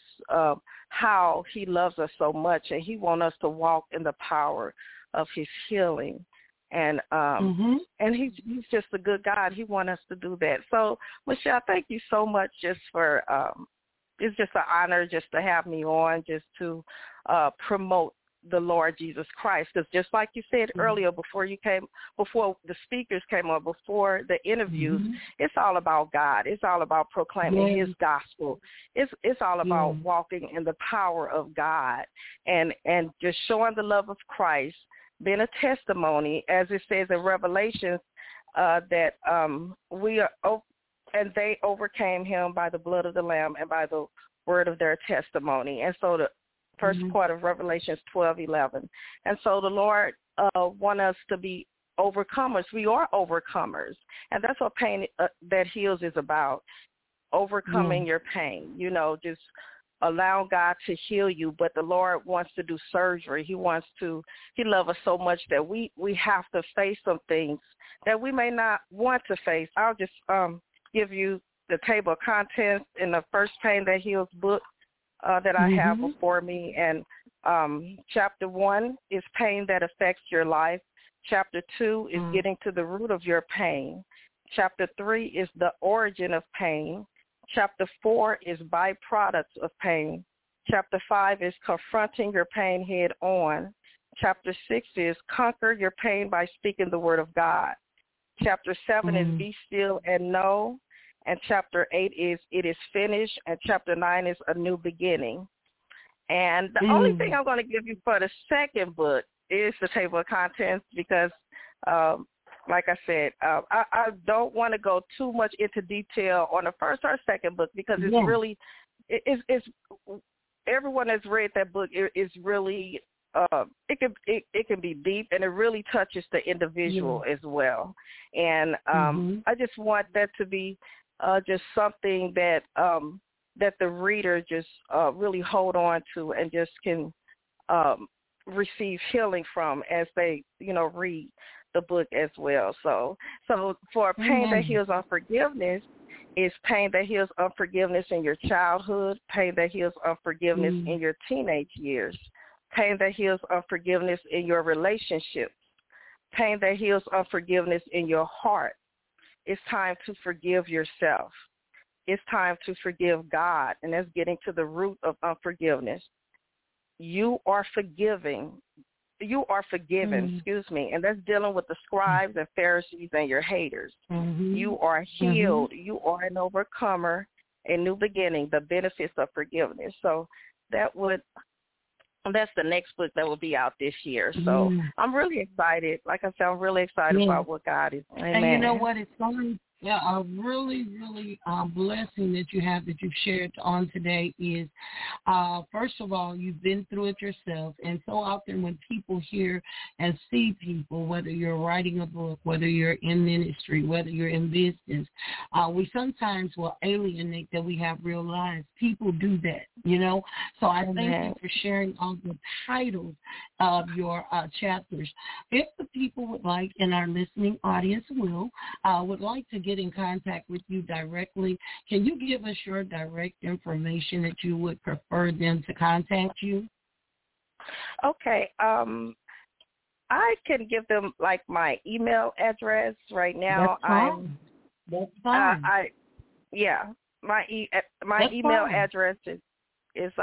Speaker 4: how he loves us so much, and he wants us to walk in the power of his healing. And and he's just a good God. He wants us to do that. So, Michelle, thank you so much just for it's just an honor just to have me on, just to promote the Lord Jesus Christ. Because just like you said earlier, before the speakers came on, before the interviews, it's all about God. It's all about proclaiming his gospel. It's all about walking in the power of God, and just showing the love of Christ, being a testimony, as it says in Revelations, that we are, and they overcame him by the blood of the Lamb and by the word of their testimony. And so the first part of Revelations 12:11. And so the Lord wants us to be overcomers. We are overcomers, and that's what Pain That Heals is about, overcoming your pain, just allow God to heal you. But the Lord wants to do surgery. He loves us so much that we have to face some things that we may not want to face. I'll just give you the table of contents in the first Pain That Heals book that I have before me. And chapter 1 is pain that affects your life. Chapter 2 is getting to the root of your pain. Chapter 3 is the origin of pain. Chapter 4 is byproducts of pain. Chapter 5 is confronting your pain head on. Chapter 6 is conquer your pain by speaking the word of God. Chapter 7 is be still and know. And chapter 8 is it is finished. And chapter 9 is a new beginning. And the only thing I'm going to give you for the second book is the table of contents, because like I said, I don't want to go too much into detail on the first or second book, because it's really, it's everyone that's read that book is really, it can be deep, and it really touches the individual as well. And I just want that to be just something that that the reader just really hold on to, and just can receive healing from as they, read the book as well. So for Pain That Heals Unforgiveness, is pain that heals unforgiveness in your childhood, pain that heals unforgiveness in your teenage years, pain that heals unforgiveness in your relationships, pain that heals unforgiveness in your heart. It's time to forgive yourself. It's time to forgive God, and that's getting to the root of unforgiveness. You are forgiven, and that's dealing with the scribes and Pharisees and your haters. You are healed. You are an overcomer, a new beginning, the benefits of forgiveness. So that's the next book that will be out this year. So I'm really excited. Like I said, I'm really excited about what God is doing.
Speaker 2: And you know what? It's going a really, really blessing that you've shared on today is, first of all, you've been through it yourself. And so often when people hear and see people, whether you're writing a book, whether you're in ministry, whether you're in business, we sometimes will alienate that we have real lives. People do that, So I thank you for sharing all the titles of your chapters. If the people would like, and our listening audience would like to get in contact with you directly, can you give us your direct information that you would prefer them to contact you?
Speaker 4: Okay. I can give them my email address right now.
Speaker 2: That's fine.
Speaker 4: My email address is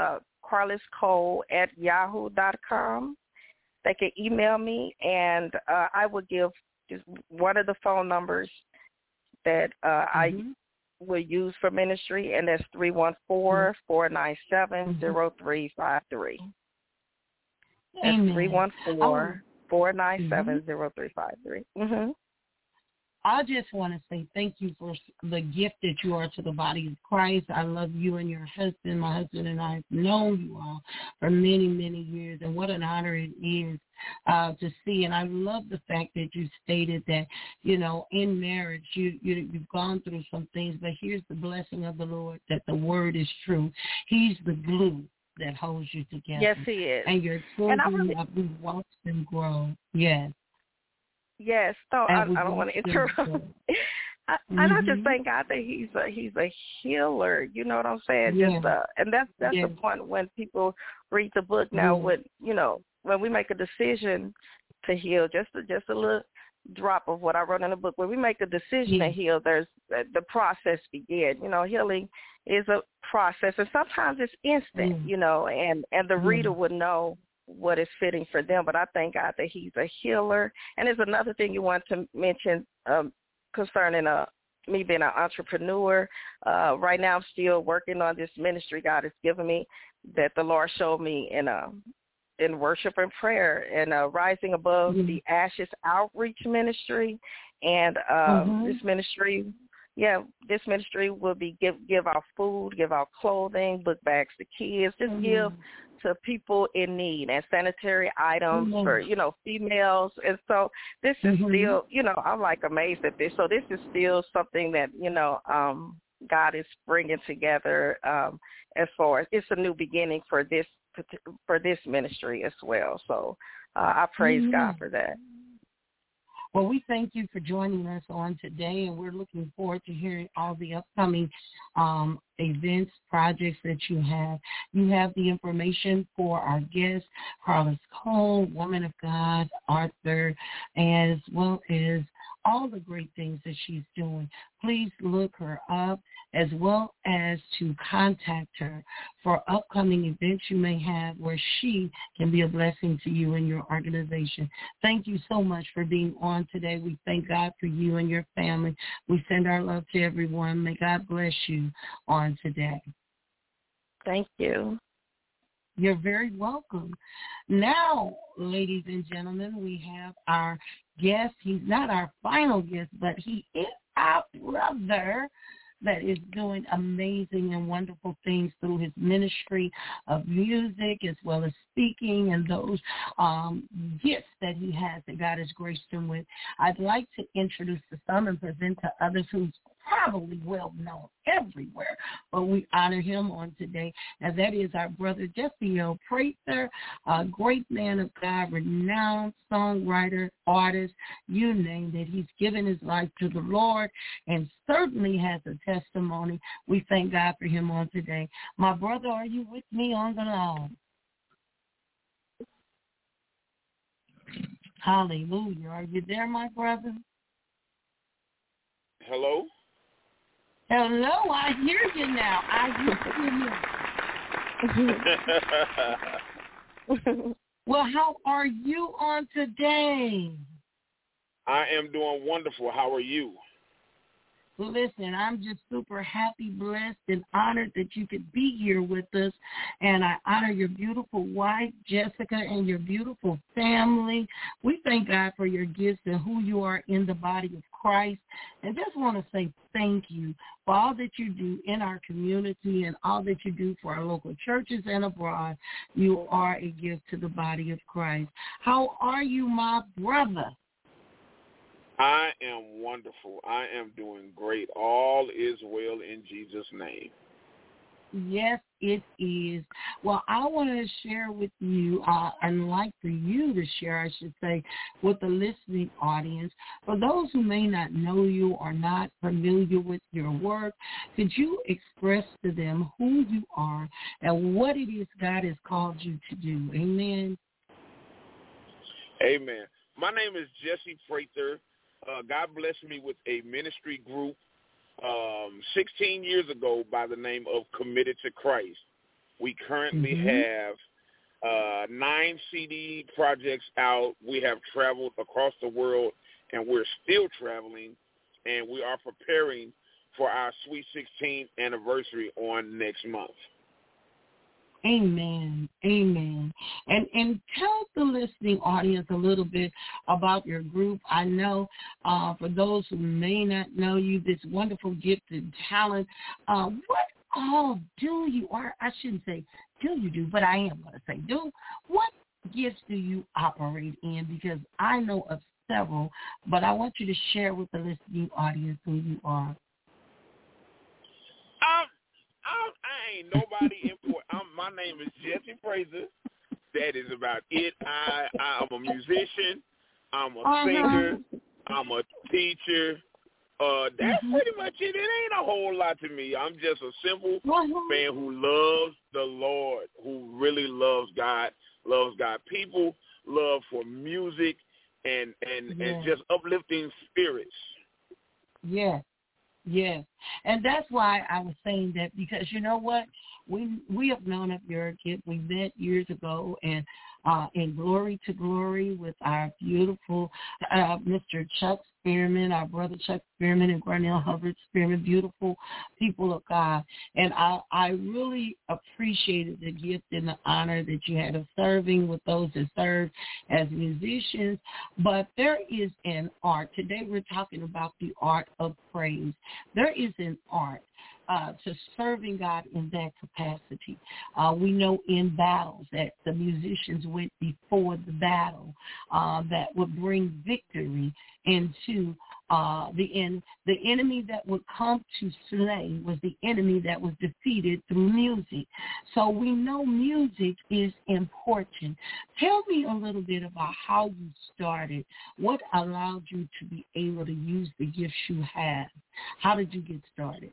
Speaker 4: carloscole@yahoo.com. They can email me, and I will give just one of the phone numbers that I will use for ministry, and that's 314-497-0353. That's 314-497-0353.
Speaker 2: I just want to say thank you for the gift that you are to the body of Christ. I love you and your husband. My husband and I have known you all for many, many years, and what an honor it is to see. And I love the fact that you stated that, you know, in marriage, you've gone through some things, but here's the blessing of the Lord, that the word is true. He's the glue that holds you together.
Speaker 4: Yes, he is.
Speaker 2: And your children, we've watched them grow. Yes.
Speaker 4: Yes, so I don't want to interrupt. And I just thank God that he's a healer. You know what I'm saying?
Speaker 2: Yeah.
Speaker 4: Just and that's
Speaker 2: yeah.
Speaker 4: the point when people read the book now. When when we make a decision to heal, just a little drop of what I wrote in the book. When we make a decision to heal, there's the process begins. You know, healing is a process, and sometimes it's instant. You know, and the reader would know what is fitting for them. But I thank God that he's a healer. And there's another thing you want to mention concerning me being an entrepreneur. Right now I'm still working on this ministry God has given me, that the Lord showed me in worship and prayer, and Rising Above the Ashes Outreach Ministry. And this ministry will be give out food, give out clothing, book bags to kids, just give to people in need, and sanitary items for, females. And so this is still, I'm like amazed at this. So this is still something that, God is bringing together as far as it's a new beginning for this ministry as well. So I praise God for that.
Speaker 2: Well, we thank you for joining us on today, and we're looking forward to hearing all the upcoming events, projects that you have. You have the information for our guest, Carlos Cole, Woman of God, Arthur, as well as all the great things that she's doing. Please look her up, as well as to contact her for upcoming events you may have where she can be a blessing to you and your organization. Thank you so much for being on today. We thank God for you and your family. We send our love to everyone. May God bless you on today.
Speaker 4: Thank you.
Speaker 2: You're very welcome. Now, ladies and gentlemen, we have our guest. He's not our final guest, but he is our brother that is doing amazing and wonderful things through his ministry of music, as well as speaking, and those gifts that he has that God has graced him with. I'd like to introduce to some and present to others who's probably well known everywhere, but we honor him on today, and that is our brother Jesse L. Prather, a great man of God, renowned songwriter, artist, you name it. He's given his life to the Lord and certainly has a testimony. We thank God for him on today. My brother, are you with me on the line? Hallelujah. Are you there, my brother?
Speaker 5: Hello?
Speaker 2: Hello, I hear you now. Well, how are you on today?
Speaker 5: I am doing wonderful. How are you?
Speaker 2: Listen, I'm just super happy, blessed, and honored that you could be here with us. And I honor your beautiful wife, Jessica, and your beautiful family. We thank God for your gifts and who you are in the body of Christ. And just want to say thank you for all that you do in our community and all that you do for our local churches and abroad. You are a gift to the body of Christ. How are you, my brother?
Speaker 5: I am wonderful. I am doing great. All is well in Jesus' name.
Speaker 2: Yes, it is. Well, I want to share with you, and like for you to share, I should say, with the listening audience. For those who may not know you or not familiar with your work, could you express to them who you are and what it is God has called you to do? Amen.
Speaker 5: Amen. My name is Jesse Prather. God blessed me with a ministry group 16 years ago by the name of Committed to Christ. We currently have 9 CD projects out. We have traveled across the world, and we're still traveling, and we are preparing for our Sweet 16th anniversary on next month.
Speaker 2: Amen. Amen. And tell the listening audience a little bit about your group. I know for those who may not know you, this wonderful gifted talent, what all do you, or I shouldn't say do you do, but I am going to say do. What gifts do you operate in? Because I know of several, but I want you to share with the listening audience who you are.
Speaker 5: I ain't nobody important. My name is Jesse Fraser. That is about it. I'm a musician. I'm a singer. I'm a teacher. That's pretty much it. It ain't a whole lot to me. I'm just a simple man who loves the Lord, who really loves God people, love for music, and just uplifting spirits.
Speaker 2: Yes. Yes, and that's why I was saying that, because you know what? We have known of your gift. We met years ago, and in Glory to Glory with our beautiful Mr. Chuck Spearman, our brother Chuck Spearman and Garnell Hubbard Spearman, beautiful people of God. And I really appreciated the gift and the honor that you had of serving with those that serve as musicians. But there is an art. Today we're talking about the art of praise. There is an art to serving God in that capacity. We know in battles that the musicians went before the battle that would bring victory into the end. The enemy that would come to slay was the enemy that was defeated through music. So we know music is important. Tell me a little bit about how you started. What allowed you to be able to use the gifts you have? How did you get started?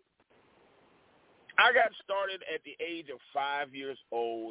Speaker 5: I got started at the age of 5 years old.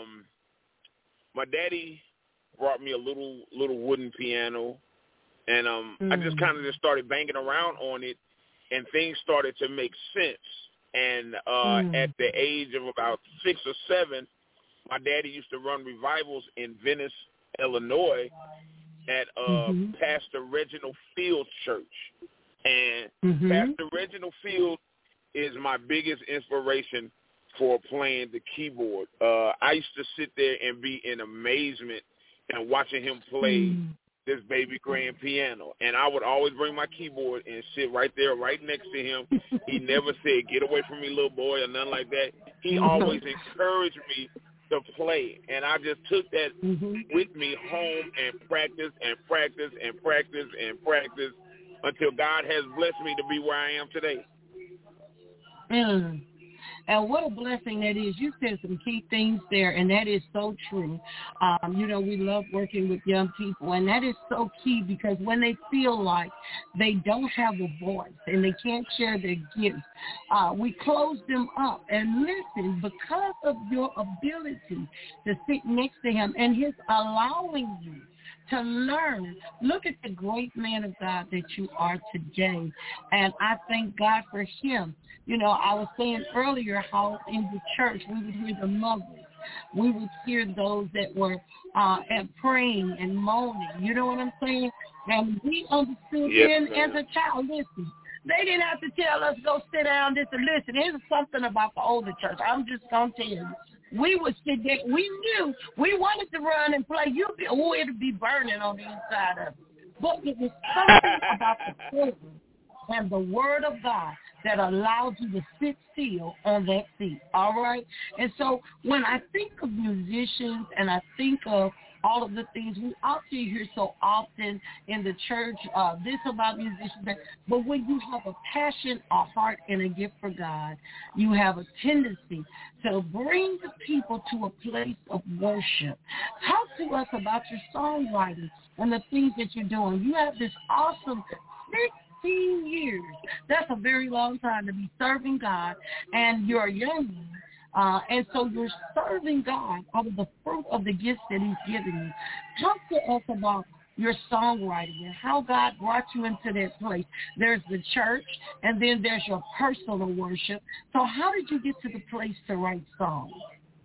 Speaker 5: My daddy brought me a little wooden piano, and I just kind of started banging around on it, and things started to make sense. And at the age of about 6 or 7, my daddy used to run revivals in Venice, Illinois, at Pastor Reginald Field Church. And Pastor Reginald Field is my biggest inspiration for playing the keyboard. I used to sit there and be in amazement and watching him play this baby grand piano. And I would always bring my keyboard and sit right there, right next to him. He never said, "Get away from me, little boy," or nothing like that. He always encouraged me to play. And I just took that with me home and practiced and practiced and practiced and practiced until God has blessed me to be where I am today.
Speaker 2: And what a blessing that is. You said some key things there, and that is so true. We love working with young people, and that is so key, because when they feel like they don't have a voice and they can't share their gifts, we close them up. And listen, because of your ability to sit next to him and his allowing you to learn. Look at the great man of God that you are today. And I thank God for him. I was saying earlier how in the church we would hear the mothers. We would hear those that were praying and moaning. You know what I'm saying? And we understood then as a child, listen, they didn't have to tell us, go sit down, this and listen. Here's something about the older church. I'm just going to tell you. We would sit there. We knew we wanted to run and play. It'd be burning on the inside of it. But it was something about the children and the word of God that allowed you to sit still on that seat. All right? And so when I think of musicians and I think of all of the things we often hear so often in the church, this about musicians, but when you have a passion, a heart, and a gift for God, you have a tendency to bring the people to a place of worship. Talk to us about your songwriting and the things that you're doing. You have this awesome 16 years. That's a very long time to be serving God, and you're a young man. And so you're serving God out of the fruit of the gifts that he's given you. Talk to us about your songwriting and how God brought you into that place. There's the church, and then there's your personal worship. So how did you get to the place to write songs?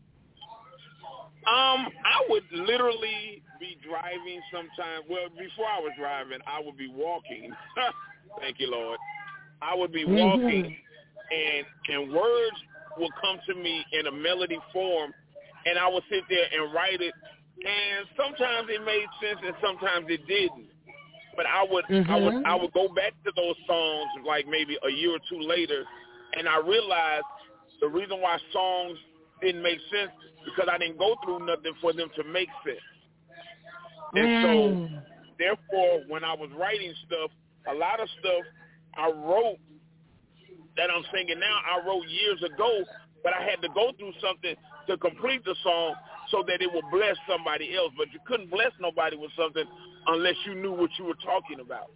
Speaker 5: I would literally be driving sometime. Well, before I was driving, I would be walking. Thank you, Lord. I would be walking, and words will come to me in a melody form and I would sit there and write it, and sometimes it made sense and sometimes it didn't. But I would go back to those songs like maybe a year or two later, and I realized the reason why songs didn't make sense because I didn't go through nothing for them to make sense. And so, therefore, when I was writing stuff, a lot of stuff I wrote that I'm singing now, I wrote years ago, but I had to go through something to complete the song so that it would bless somebody else. But you couldn't bless nobody with something unless you knew what you were talking about.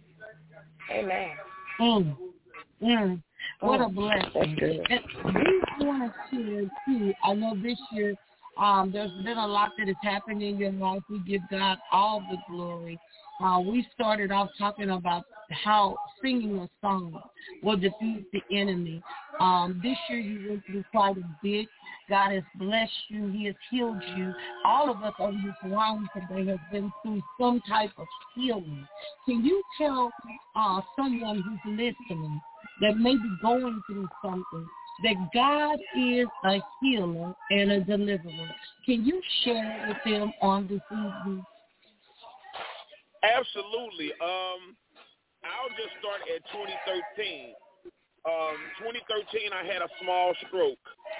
Speaker 4: Amen.
Speaker 2: What a blessing. And we want to share, too, I know this year there's been a lot that has happened in your life. We give God all the glory. We started off talking about how singing a song will defeat the enemy. This year you went through quite a bit. God has blessed you. He has healed you. All of us on this line today have been through some type of healing. Can you tell someone who's listening that may be going through something that God is a healer and a deliverer? Can you share with them on this evening?
Speaker 5: Absolutely. I'll just start at 2013. 2013, I had a small stroke.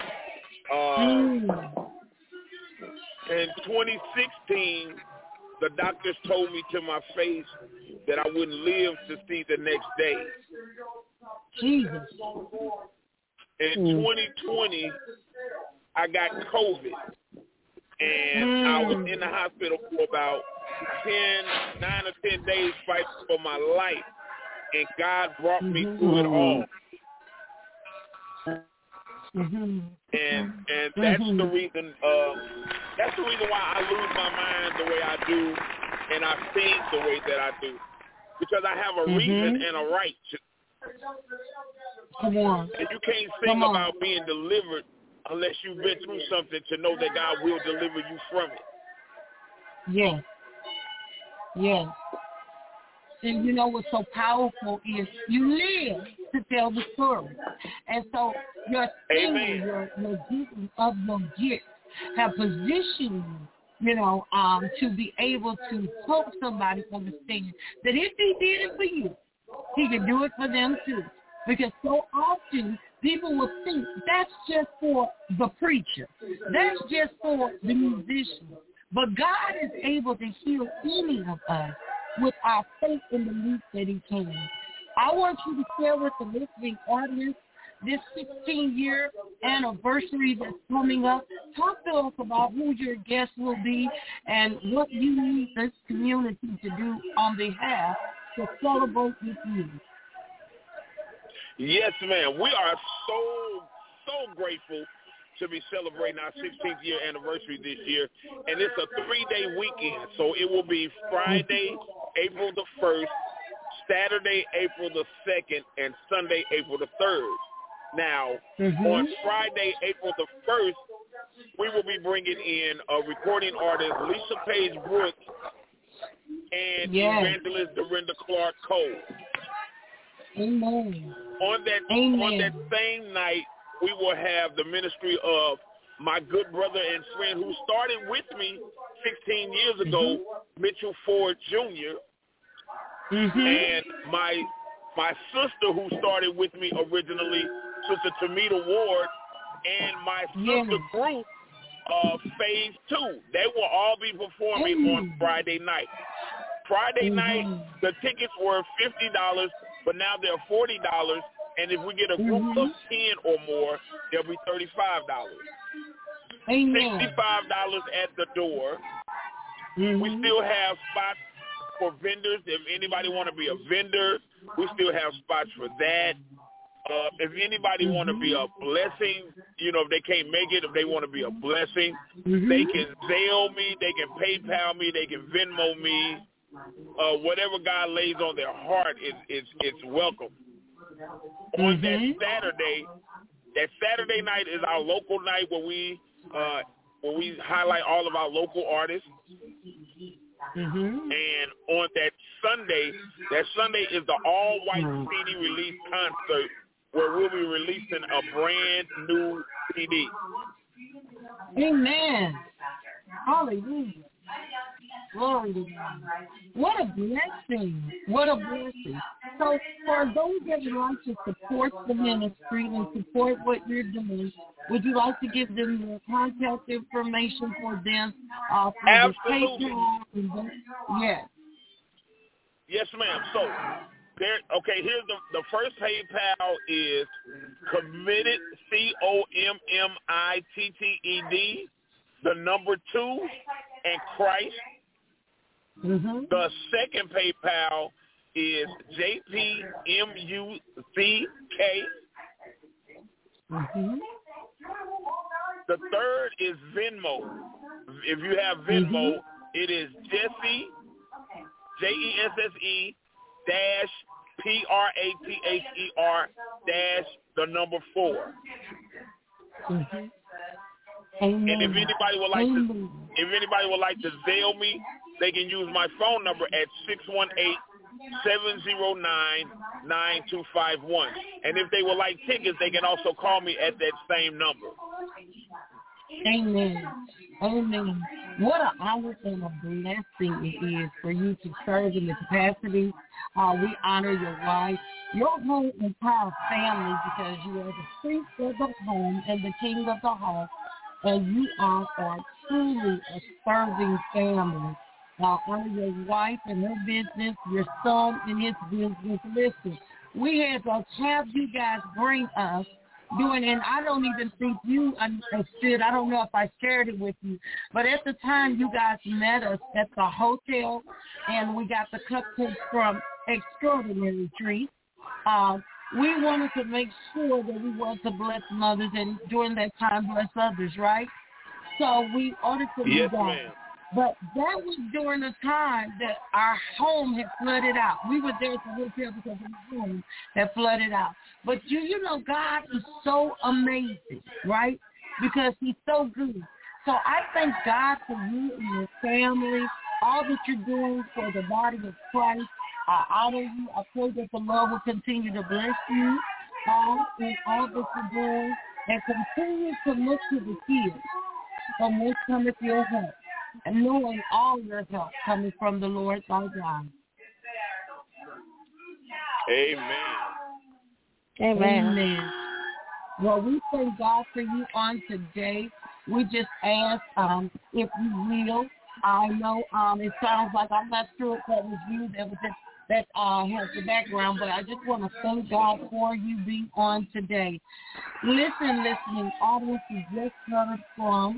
Speaker 5: In 2016, the doctors told me to my face that I wouldn't live to see the next day.
Speaker 2: Jesus.
Speaker 5: In 2020, I got COVID, and I was in the hospital for about 9 or 10 days fighting for my life, and God brought me through it all. And that's the reason. That's the reason why I lose my mind the way I do, and I sing the way that I do, because I have a reason and a right to.
Speaker 2: Come on.
Speaker 5: And you can't sing about being delivered unless you've been through something to know that God will deliver you from it.
Speaker 2: Yes. Yes. And you know what's so powerful is you live to tell the story. And so your singing, your giving of your gifts have positioned you, to be able to help somebody understand that if he did it for you, he can do it for them too. Because so often people will think that's just for the preacher. That's just for the musician. But God is able to heal any of us with our faith and belief that he can. I want you to share with the listening audience this 16-year anniversary that's coming up. Talk to us about who your guest will be and what you need this community to do on behalf to celebrate with you.
Speaker 5: Yes, ma'am. We are so grateful to be celebrating our 16th year anniversary this year, and it's a 3-day weekend. So it will be Friday, April the 1st, Saturday, April the 2nd, and Sunday, April the 3rd. Now, on Friday, April the 1st, we will be bringing in a recording artist, Lisa Page Brooks, and evangelist Dorinda Clark Cole.
Speaker 2: Amen.
Speaker 5: On that same night, we will have the ministry of my good brother and friend who started with me 16 years ago, Mitchell Ford Jr., and my sister who started with me originally, Sister Tamita Ward, and my sister group of Phase 2. They will all be performing on Friday night. Friday night, the tickets were $50, but now they're $40. And if we get a group of 10 or more, they'll be $35.
Speaker 2: Amen.
Speaker 5: $65 at the door. We still have spots for vendors. If anybody want to be a vendor, we still have spots for that. If anybody want to be a blessing, if they can't make it, if they want to be a blessing, they can Zelle me, they can PayPal me, they can Venmo me. Whatever God lays on their heart is welcome. On that Saturday night is our local night where we highlight all of our local artists. And on that Sunday is the all-white CD release concert where we'll be releasing a brand new CD.
Speaker 2: Amen. Hallelujah. Glory to God. What a blessing. What a blessing. So for those that would like to support the ministry and support what you're doing, would you like to give them your contact information for them?
Speaker 5: Absolutely.
Speaker 2: Yes.
Speaker 5: Yes, ma'am. So, here's the first PayPal is committed, COMMITTED, the number 2, and Christ.
Speaker 2: Mm-hmm.
Speaker 5: The second PayPal is JPMUCK.
Speaker 2: Mm-hmm.
Speaker 5: The third is Venmo. If you have Venmo, it is Jesse, JESSE _PRATHER the number 4.
Speaker 2: Mm-hmm. Amen.
Speaker 5: And if anybody would like to Zelle me, they can use my phone number at 618-709-9251. And if they would like tickets, they can also call me at that same number.
Speaker 2: Amen. Amen. What an honor and a blessing it is for you to serve in the capacity. We honor your wife, your whole entire family, because you are the priest of the home and the king of the house, and you are truly a serving family. Honor your wife and her business, your son and his business. Listen, we had to have you guys bring us doing, and I don't even think you understood. I don't know if I shared it with you, but at the time you guys met us at the hotel, and we got the cupcakes from Extraordinary Treats. We wanted to make sure that we were to bless mothers, and during that time bless others, right? So we ordered to do that.
Speaker 5: Ma'am.
Speaker 2: But that was during the time that our home had flooded out. We were there at the hotel because the home had flooded out. But you know, God is so amazing, right? Because he's so good. So I thank God for you and your family, all that you're doing for the body of Christ. I honor you. I pray that the Lord will continue to bless you in all that you're doing, and continue to look to the hills from which cometh your help, and knowing all your help coming from the Lord thy God.
Speaker 5: Amen.
Speaker 4: Amen.
Speaker 2: Amen. Well, we thank God for you on today. We just ask if you will. I know it sounds like I'm not sure if that was you that has the background, but I just want to thank God for you being on today. Listening audience, you just heard from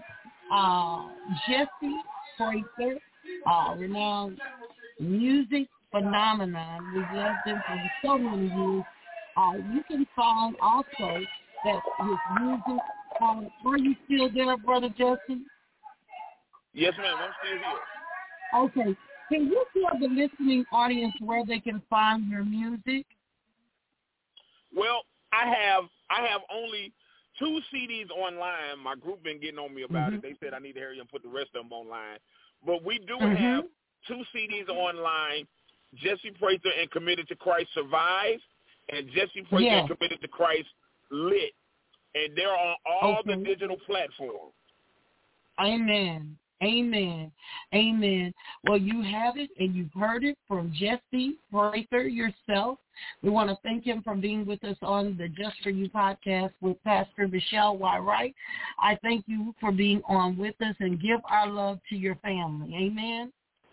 Speaker 2: Jesse Freighter, renowned music phenomenon. We've loved him for so many years. You can find also that his music. Are you still there, Brother Jesse?
Speaker 5: Yes, ma'am. I'm still here.
Speaker 2: Okay. Can you tell the listening audience where they can find your music?
Speaker 5: Well, I have only 2 CDs online. My group been getting on me about it. They said I need to hurry and put the rest of them online. But we do have 2 CDs online, Jesse Prather and Committed to Christ Survive, and Jesse Prather and Committed to Christ Lit. And they're on all the digital platforms.
Speaker 2: Amen. Amen. Amen. Well, you have it, and you've heard it from Jesse Prather yourself. We want to thank him for being with us on the Just For You podcast with Pastor Michelle Y. Wright. I thank you for being on with us, and give our love to your family. Amen.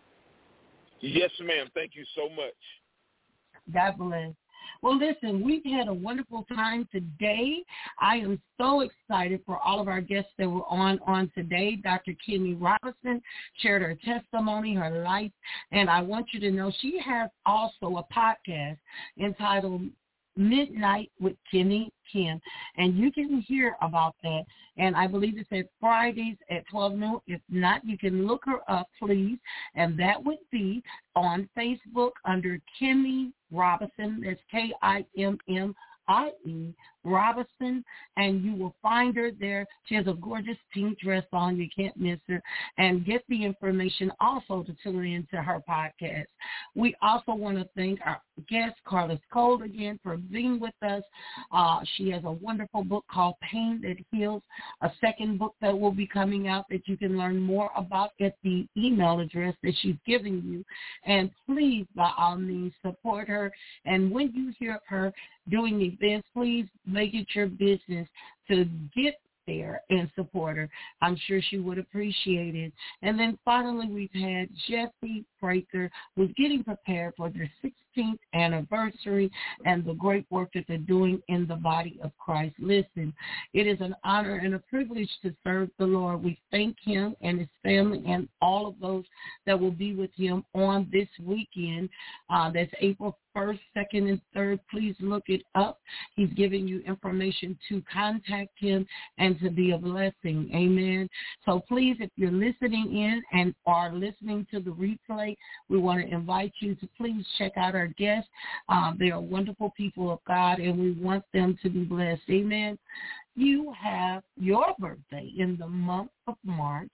Speaker 5: Yes, ma'am. Thank you so much.
Speaker 2: God bless. Well, listen, we've had a wonderful time today. I am so excited for all of our guests that were on today. Dr. Kimmy Robinson shared her testimony, her life, and I want you to know she has also a podcast entitled Midnight with Kimmy Kim, and you can hear about that. And I believe it's at Fridays at 12 noon. If not, you can look her up, please. And that would be on Facebook under Kimmy Robinson. That's Kimmie Robinson, and you will find her there. She has a gorgeous pink dress on. You can't miss her. And get the information also to tune into her podcast. We also want to thank our guest, Carlos Cole, again, for being with us. She has a wonderful book called Pain That Heals, a second book that will be coming out that you can learn more about at the email address that she's giving you. And please, by all means, support her. And when you hear of her doing events, please make it your business to get there and support her. I'm sure she would appreciate it. And then finally, we've had Jessie Prather, who's getting prepared for their 16th anniversary and the great work that they're doing in the body of Christ. Listen, it is an honor and a privilege to serve the Lord. We thank him and his family and all of those that will be with him on this weekend. That's April 1st, 2nd, and 3rd. Please look it up. He's giving you information to contact him and to be a blessing. Amen. So please, if you're listening in and are listening to the replay, we want to invite you to please check out our guests. They are wonderful people of God, and we want them to be blessed. Amen. You have your birthday in the month of March.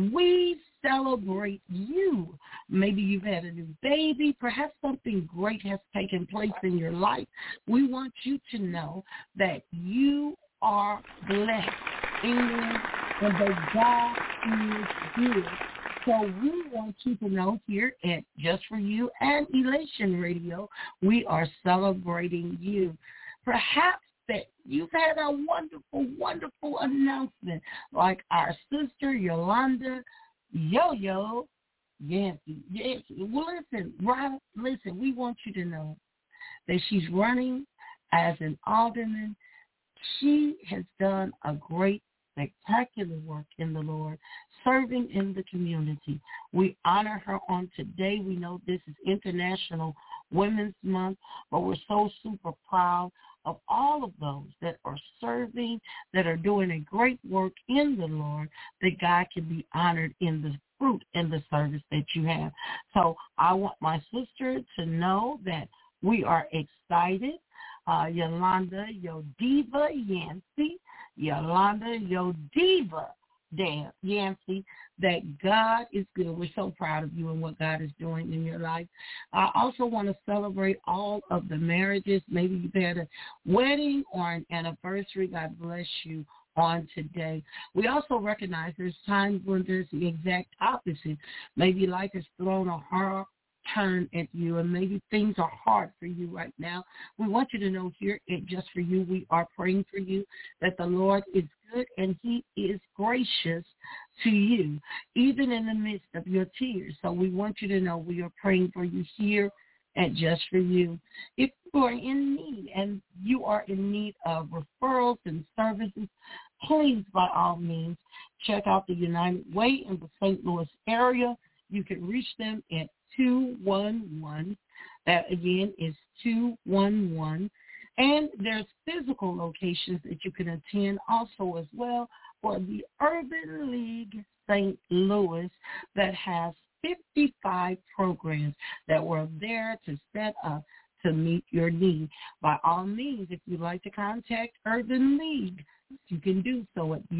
Speaker 2: We celebrate you. Maybe you've had a new baby. Perhaps something great has taken place in your life. We want you to know that you are blessed. Amen. And that God is good. So we want you to know here at Just For You and Elation Radio, we are celebrating you. Perhaps that you've had a wonderful, wonderful announcement, like our sister Yolanda Yo-Yo Yancey. Well, listen, Robert, listen, we want you to know that she's running as an alderman. She has done a great, spectacular work in the Lord, serving in the community. We honor her on today. We know this is International Women's Month, but we're so super proud of all of those that are serving, that are doing a great work in the Lord, that God can be honored in the fruit and the service that you have. So I want my sister to know that we are excited. Yolanda Yo Diva Yancey, Yolanda Yo Diva Yancey, that God is good. We're so proud of you and what God is doing in your life. I also want to celebrate all of the marriages. Maybe you've had a wedding or an anniversary. God bless you on today. We also recognize there's times when there's the exact opposite. Maybe life has thrown a hard turn at you, and maybe things are hard for you right now. We want you to know here at Just For You, we are praying for you, that the Lord is good and he is gracious to you, even in the midst of your tears. So we want you to know we are praying for you here at Just For You. If you are in need and you are in need of referrals and services, please, by all means, check out the United Way in the St. Louis area. You can reach them at 211. That, again, is 211. And there's physical locations that you can attend also as well for the Urban League St. Louis that has 55 programs that were there to set up to meet your need. By all means, if you'd like to contact Urban League, you can do so at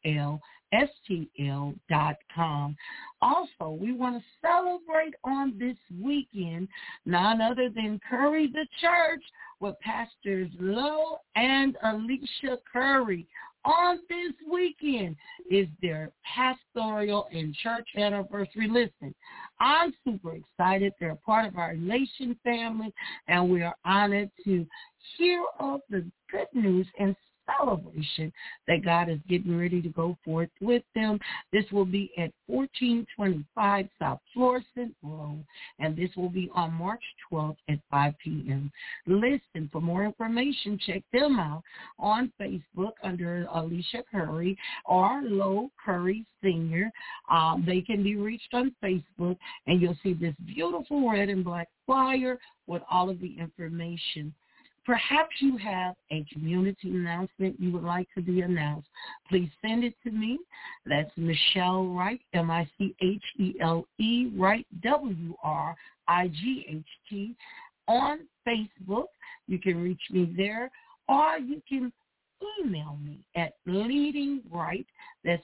Speaker 2: ulstl.com. Also, we want to celebrate on this weekend none other than Curry the Church with Pastors Lowe and Alicia Curry. On this weekend is their pastoral and church anniversary. Listen, I'm super excited. They're part of our Elation family, and we are honored to hear of the good news and celebration that God is getting ready to go forth with them. This will be at 1425 South Florissant Road, and this will be on March 12th at 5 p.m. Listen, for more information, check them out on Facebook under Alicia Curry or Lowe Curry Sr. They can be reached on Facebook, and you'll see this beautiful red and black flyer with all of the information. Perhaps you have a community announcement you would like to be announced. Please send it to me. That's Michelle Wright, Michele, Wright, Wright, on Facebook. You can reach me there. or you can email me at leadingwright, that's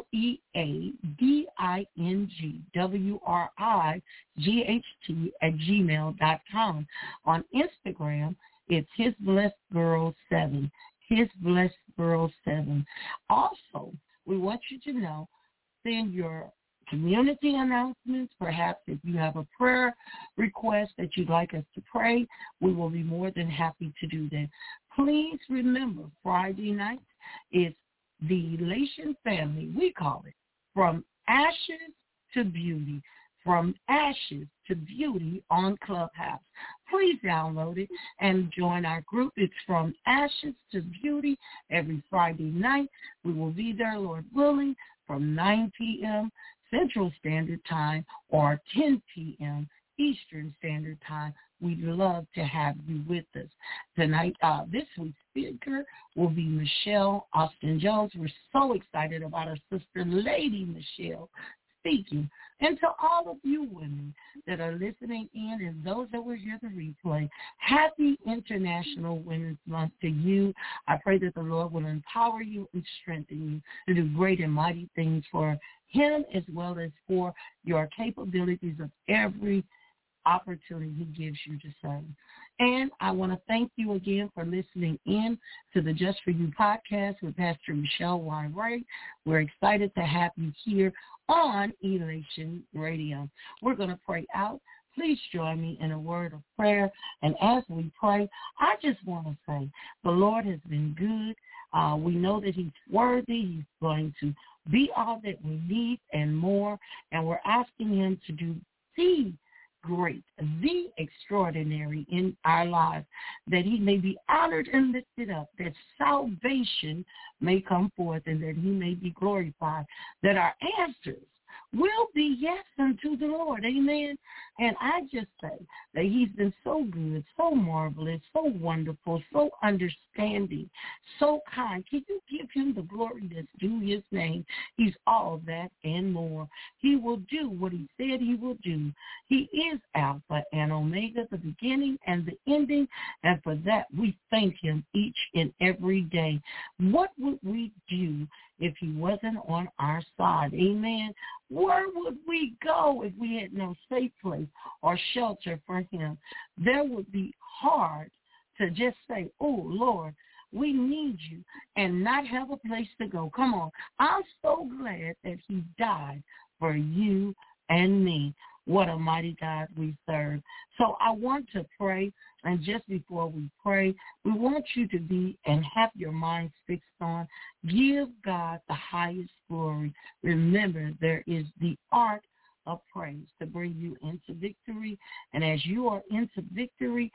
Speaker 2: LEADINGWRIGHT @gmail.com. On Instagram, it's His Blessed Girl 7. His Blessed Girl 7. Also, we want you to know, send your community announcements. Perhaps if you have a prayer request that you'd like us to pray, we will be more than happy to do that. Please remember, Friday night is the Elation family, we call it, From Ashes to Beauty. From Ashes to Beauty on Clubhouse. Please download it and join our group. It's From Ashes to Beauty every Friday night. We will be there, Lord willing, from 9 p.m. Central Standard Time or 10 p.m. Eastern Standard Time. We'd love to have you with us. Tonight, this week's speaker will be Michelle Austin Jones. We're so excited about our sister, Lady Michelle, speaking. And to all of you women that are listening in and those that will hear the replay, happy International Women's Month to you. I pray that the Lord will empower you and strengthen you to do great and mighty things for Him as well as for your capabilities of every opportunity He gives you to serve. And I want to thank you again for listening in to the Just For You podcast with Pastor Michelle Y. Wright. We're excited to have you here on Elation Radio. We're going to pray out. Please join me in a word of prayer. And as we pray, I just want to say the Lord has been good. We know that He's worthy. He's going to be all that we need and more. And we're asking Him to do the great, the extraordinary in our lives, that He may be honored and lifted up, that salvation may come forth and that He may be glorified, that our answers will be yes unto the Lord. Amen. And I just say that He's been so good, so marvelous, so wonderful, so understanding, so kind. Can you give Him the glory that's due His name? He's all that and more. He will do what He said He will do. He is Alpha and Omega, the beginning and the ending. And for that, we thank Him each and every day. What would we do if He wasn't on our side? Amen. Where would we go if we had no safe place or shelter for Him? There would be hard to just say, oh, Lord, we need you, and not have a place to go. Come on. I'm so glad that He died for you and me. What a mighty God we serve. So I want to pray, and just before we pray, we want you to be and have your minds fixed on, give God the highest glory. Remember, there is the art of praise to bring you into victory, and as you are into victory,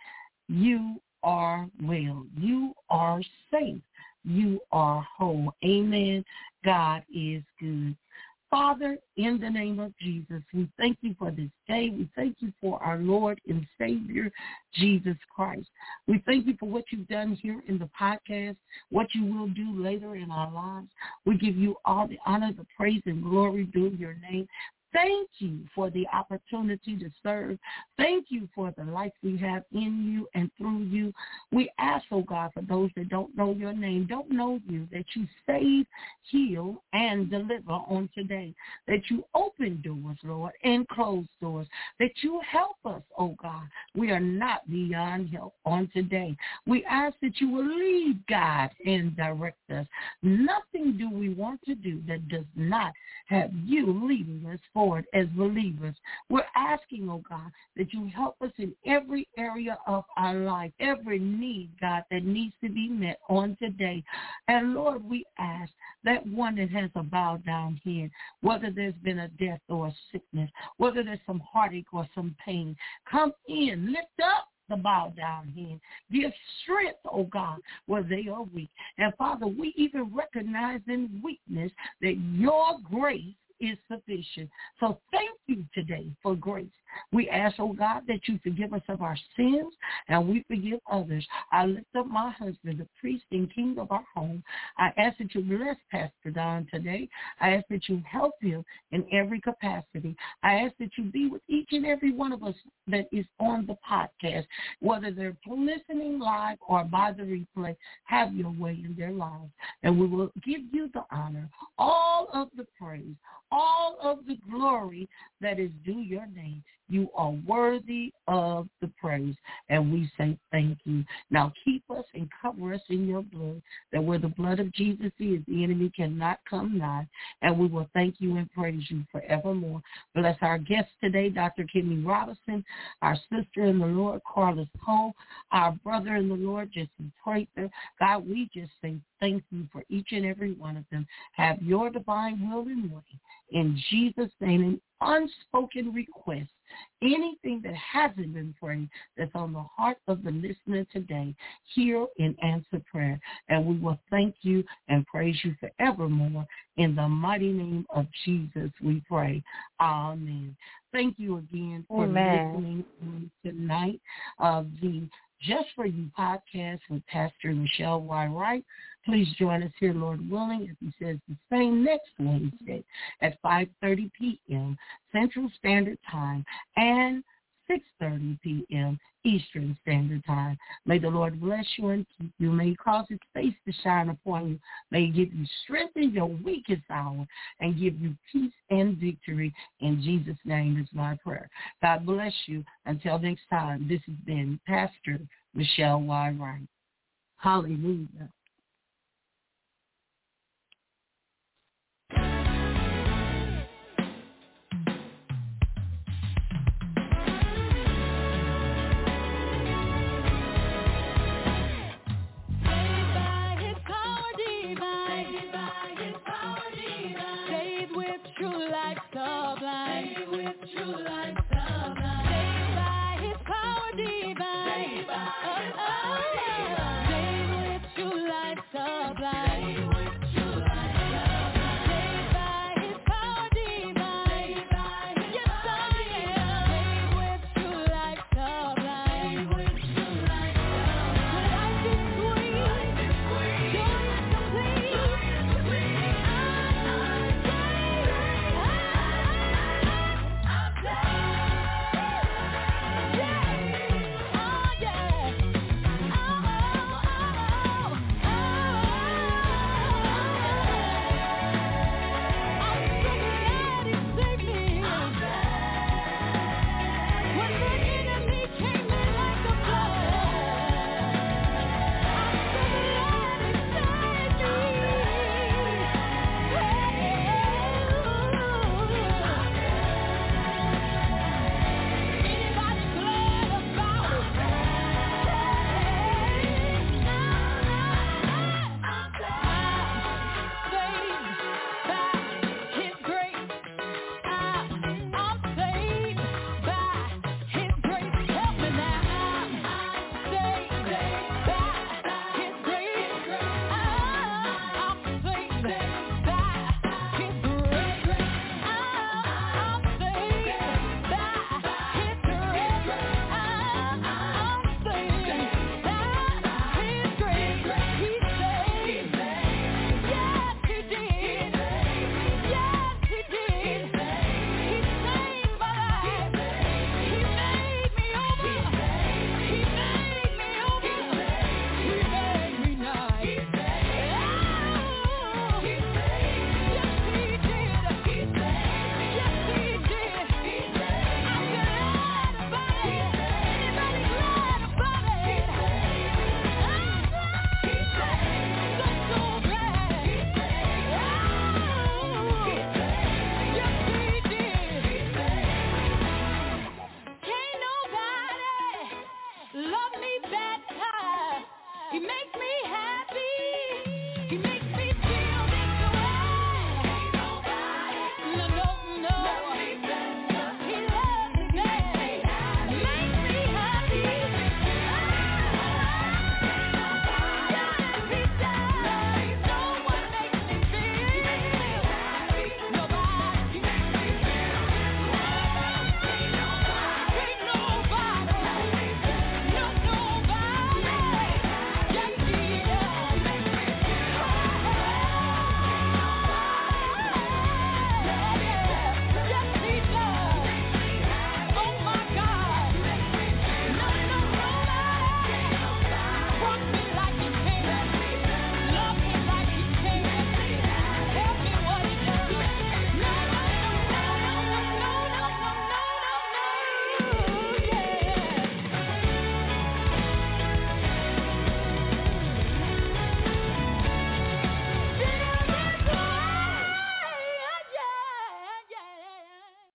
Speaker 2: you are well. You are safe. You are whole. Amen. God is good. Father, in the name of Jesus, we thank you for this day. We thank you for our Lord and Savior, Jesus Christ. We thank you for what you've done here in the podcast, what you will do later in our lives. We give you all the honor, the praise, and glory due your name. Thank you for the opportunity to serve. Thank you for the life we have in you and through you. We ask, oh God, for those that don't know your name, don't know you, that you save, heal, and deliver on today. That you open doors, Lord, and close doors. That you help us, oh God. We are not beyond help on today. We ask that you will lead, guide, and direct us. Nothing do we want to do that does not have you leading us forward as believers. We're asking, oh God, that you help us in every area of our life, every need, God, that needs to be met on today. And Lord, we ask that one that has a bowed down head, whether there's been a death or a sickness, whether there's some heartache or some pain, come in, lift up the bow down head. Give strength, oh God, where they are weak. And Father, we even recognize in weakness that your grace is sufficient. So thank you today for grace. We ask, oh God, that you forgive us of our sins and we forgive others. I lift up my husband, the priest and king of our home. I ask that you bless Pastor Don today. I ask that you help him in every capacity. I ask that you be with each and every one of us that is on the podcast, whether they're listening live or by the replay. Have your way in their lives, and we will give you the honor, all of the praise, all of the glory that is due your name. You are worthy of the praise, and we say thank you. Now keep us and cover us in your blood, that where the blood of Jesus is, the enemy cannot come nigh, and we will thank you and praise you forevermore. Bless our guest today, Dr. Kimmy Robinson, our sister in the Lord, Carlos Cole, our brother in the Lord, Jesse Prather. God, we just say thank you for each and every one of them. Have your divine will and way. In Jesus' name, an unspoken request, anything that hasn't been prayed that's on the heart of the listener today, hear and answer prayer. And we will thank you and praise you forevermore. In the mighty name of Jesus, we pray. Amen. Thank you again for listening tonight of the Just For You podcast with Pastor Michelle Y. Wright. Please join us here, Lord willing, as he says the same next Wednesday at 5:30 p.m. Central Standard Time and 6:30 p.m. Eastern Standard Time. May the Lord bless you and keep you. May he cause his face to shine upon you. May he give you strength in your weakest hour and give you peace and victory. In Jesus' name is my prayer. God bless you. Until next time, this has been Pastor Michelle Y. Wright. Hallelujah.
Speaker 6: True life sublime.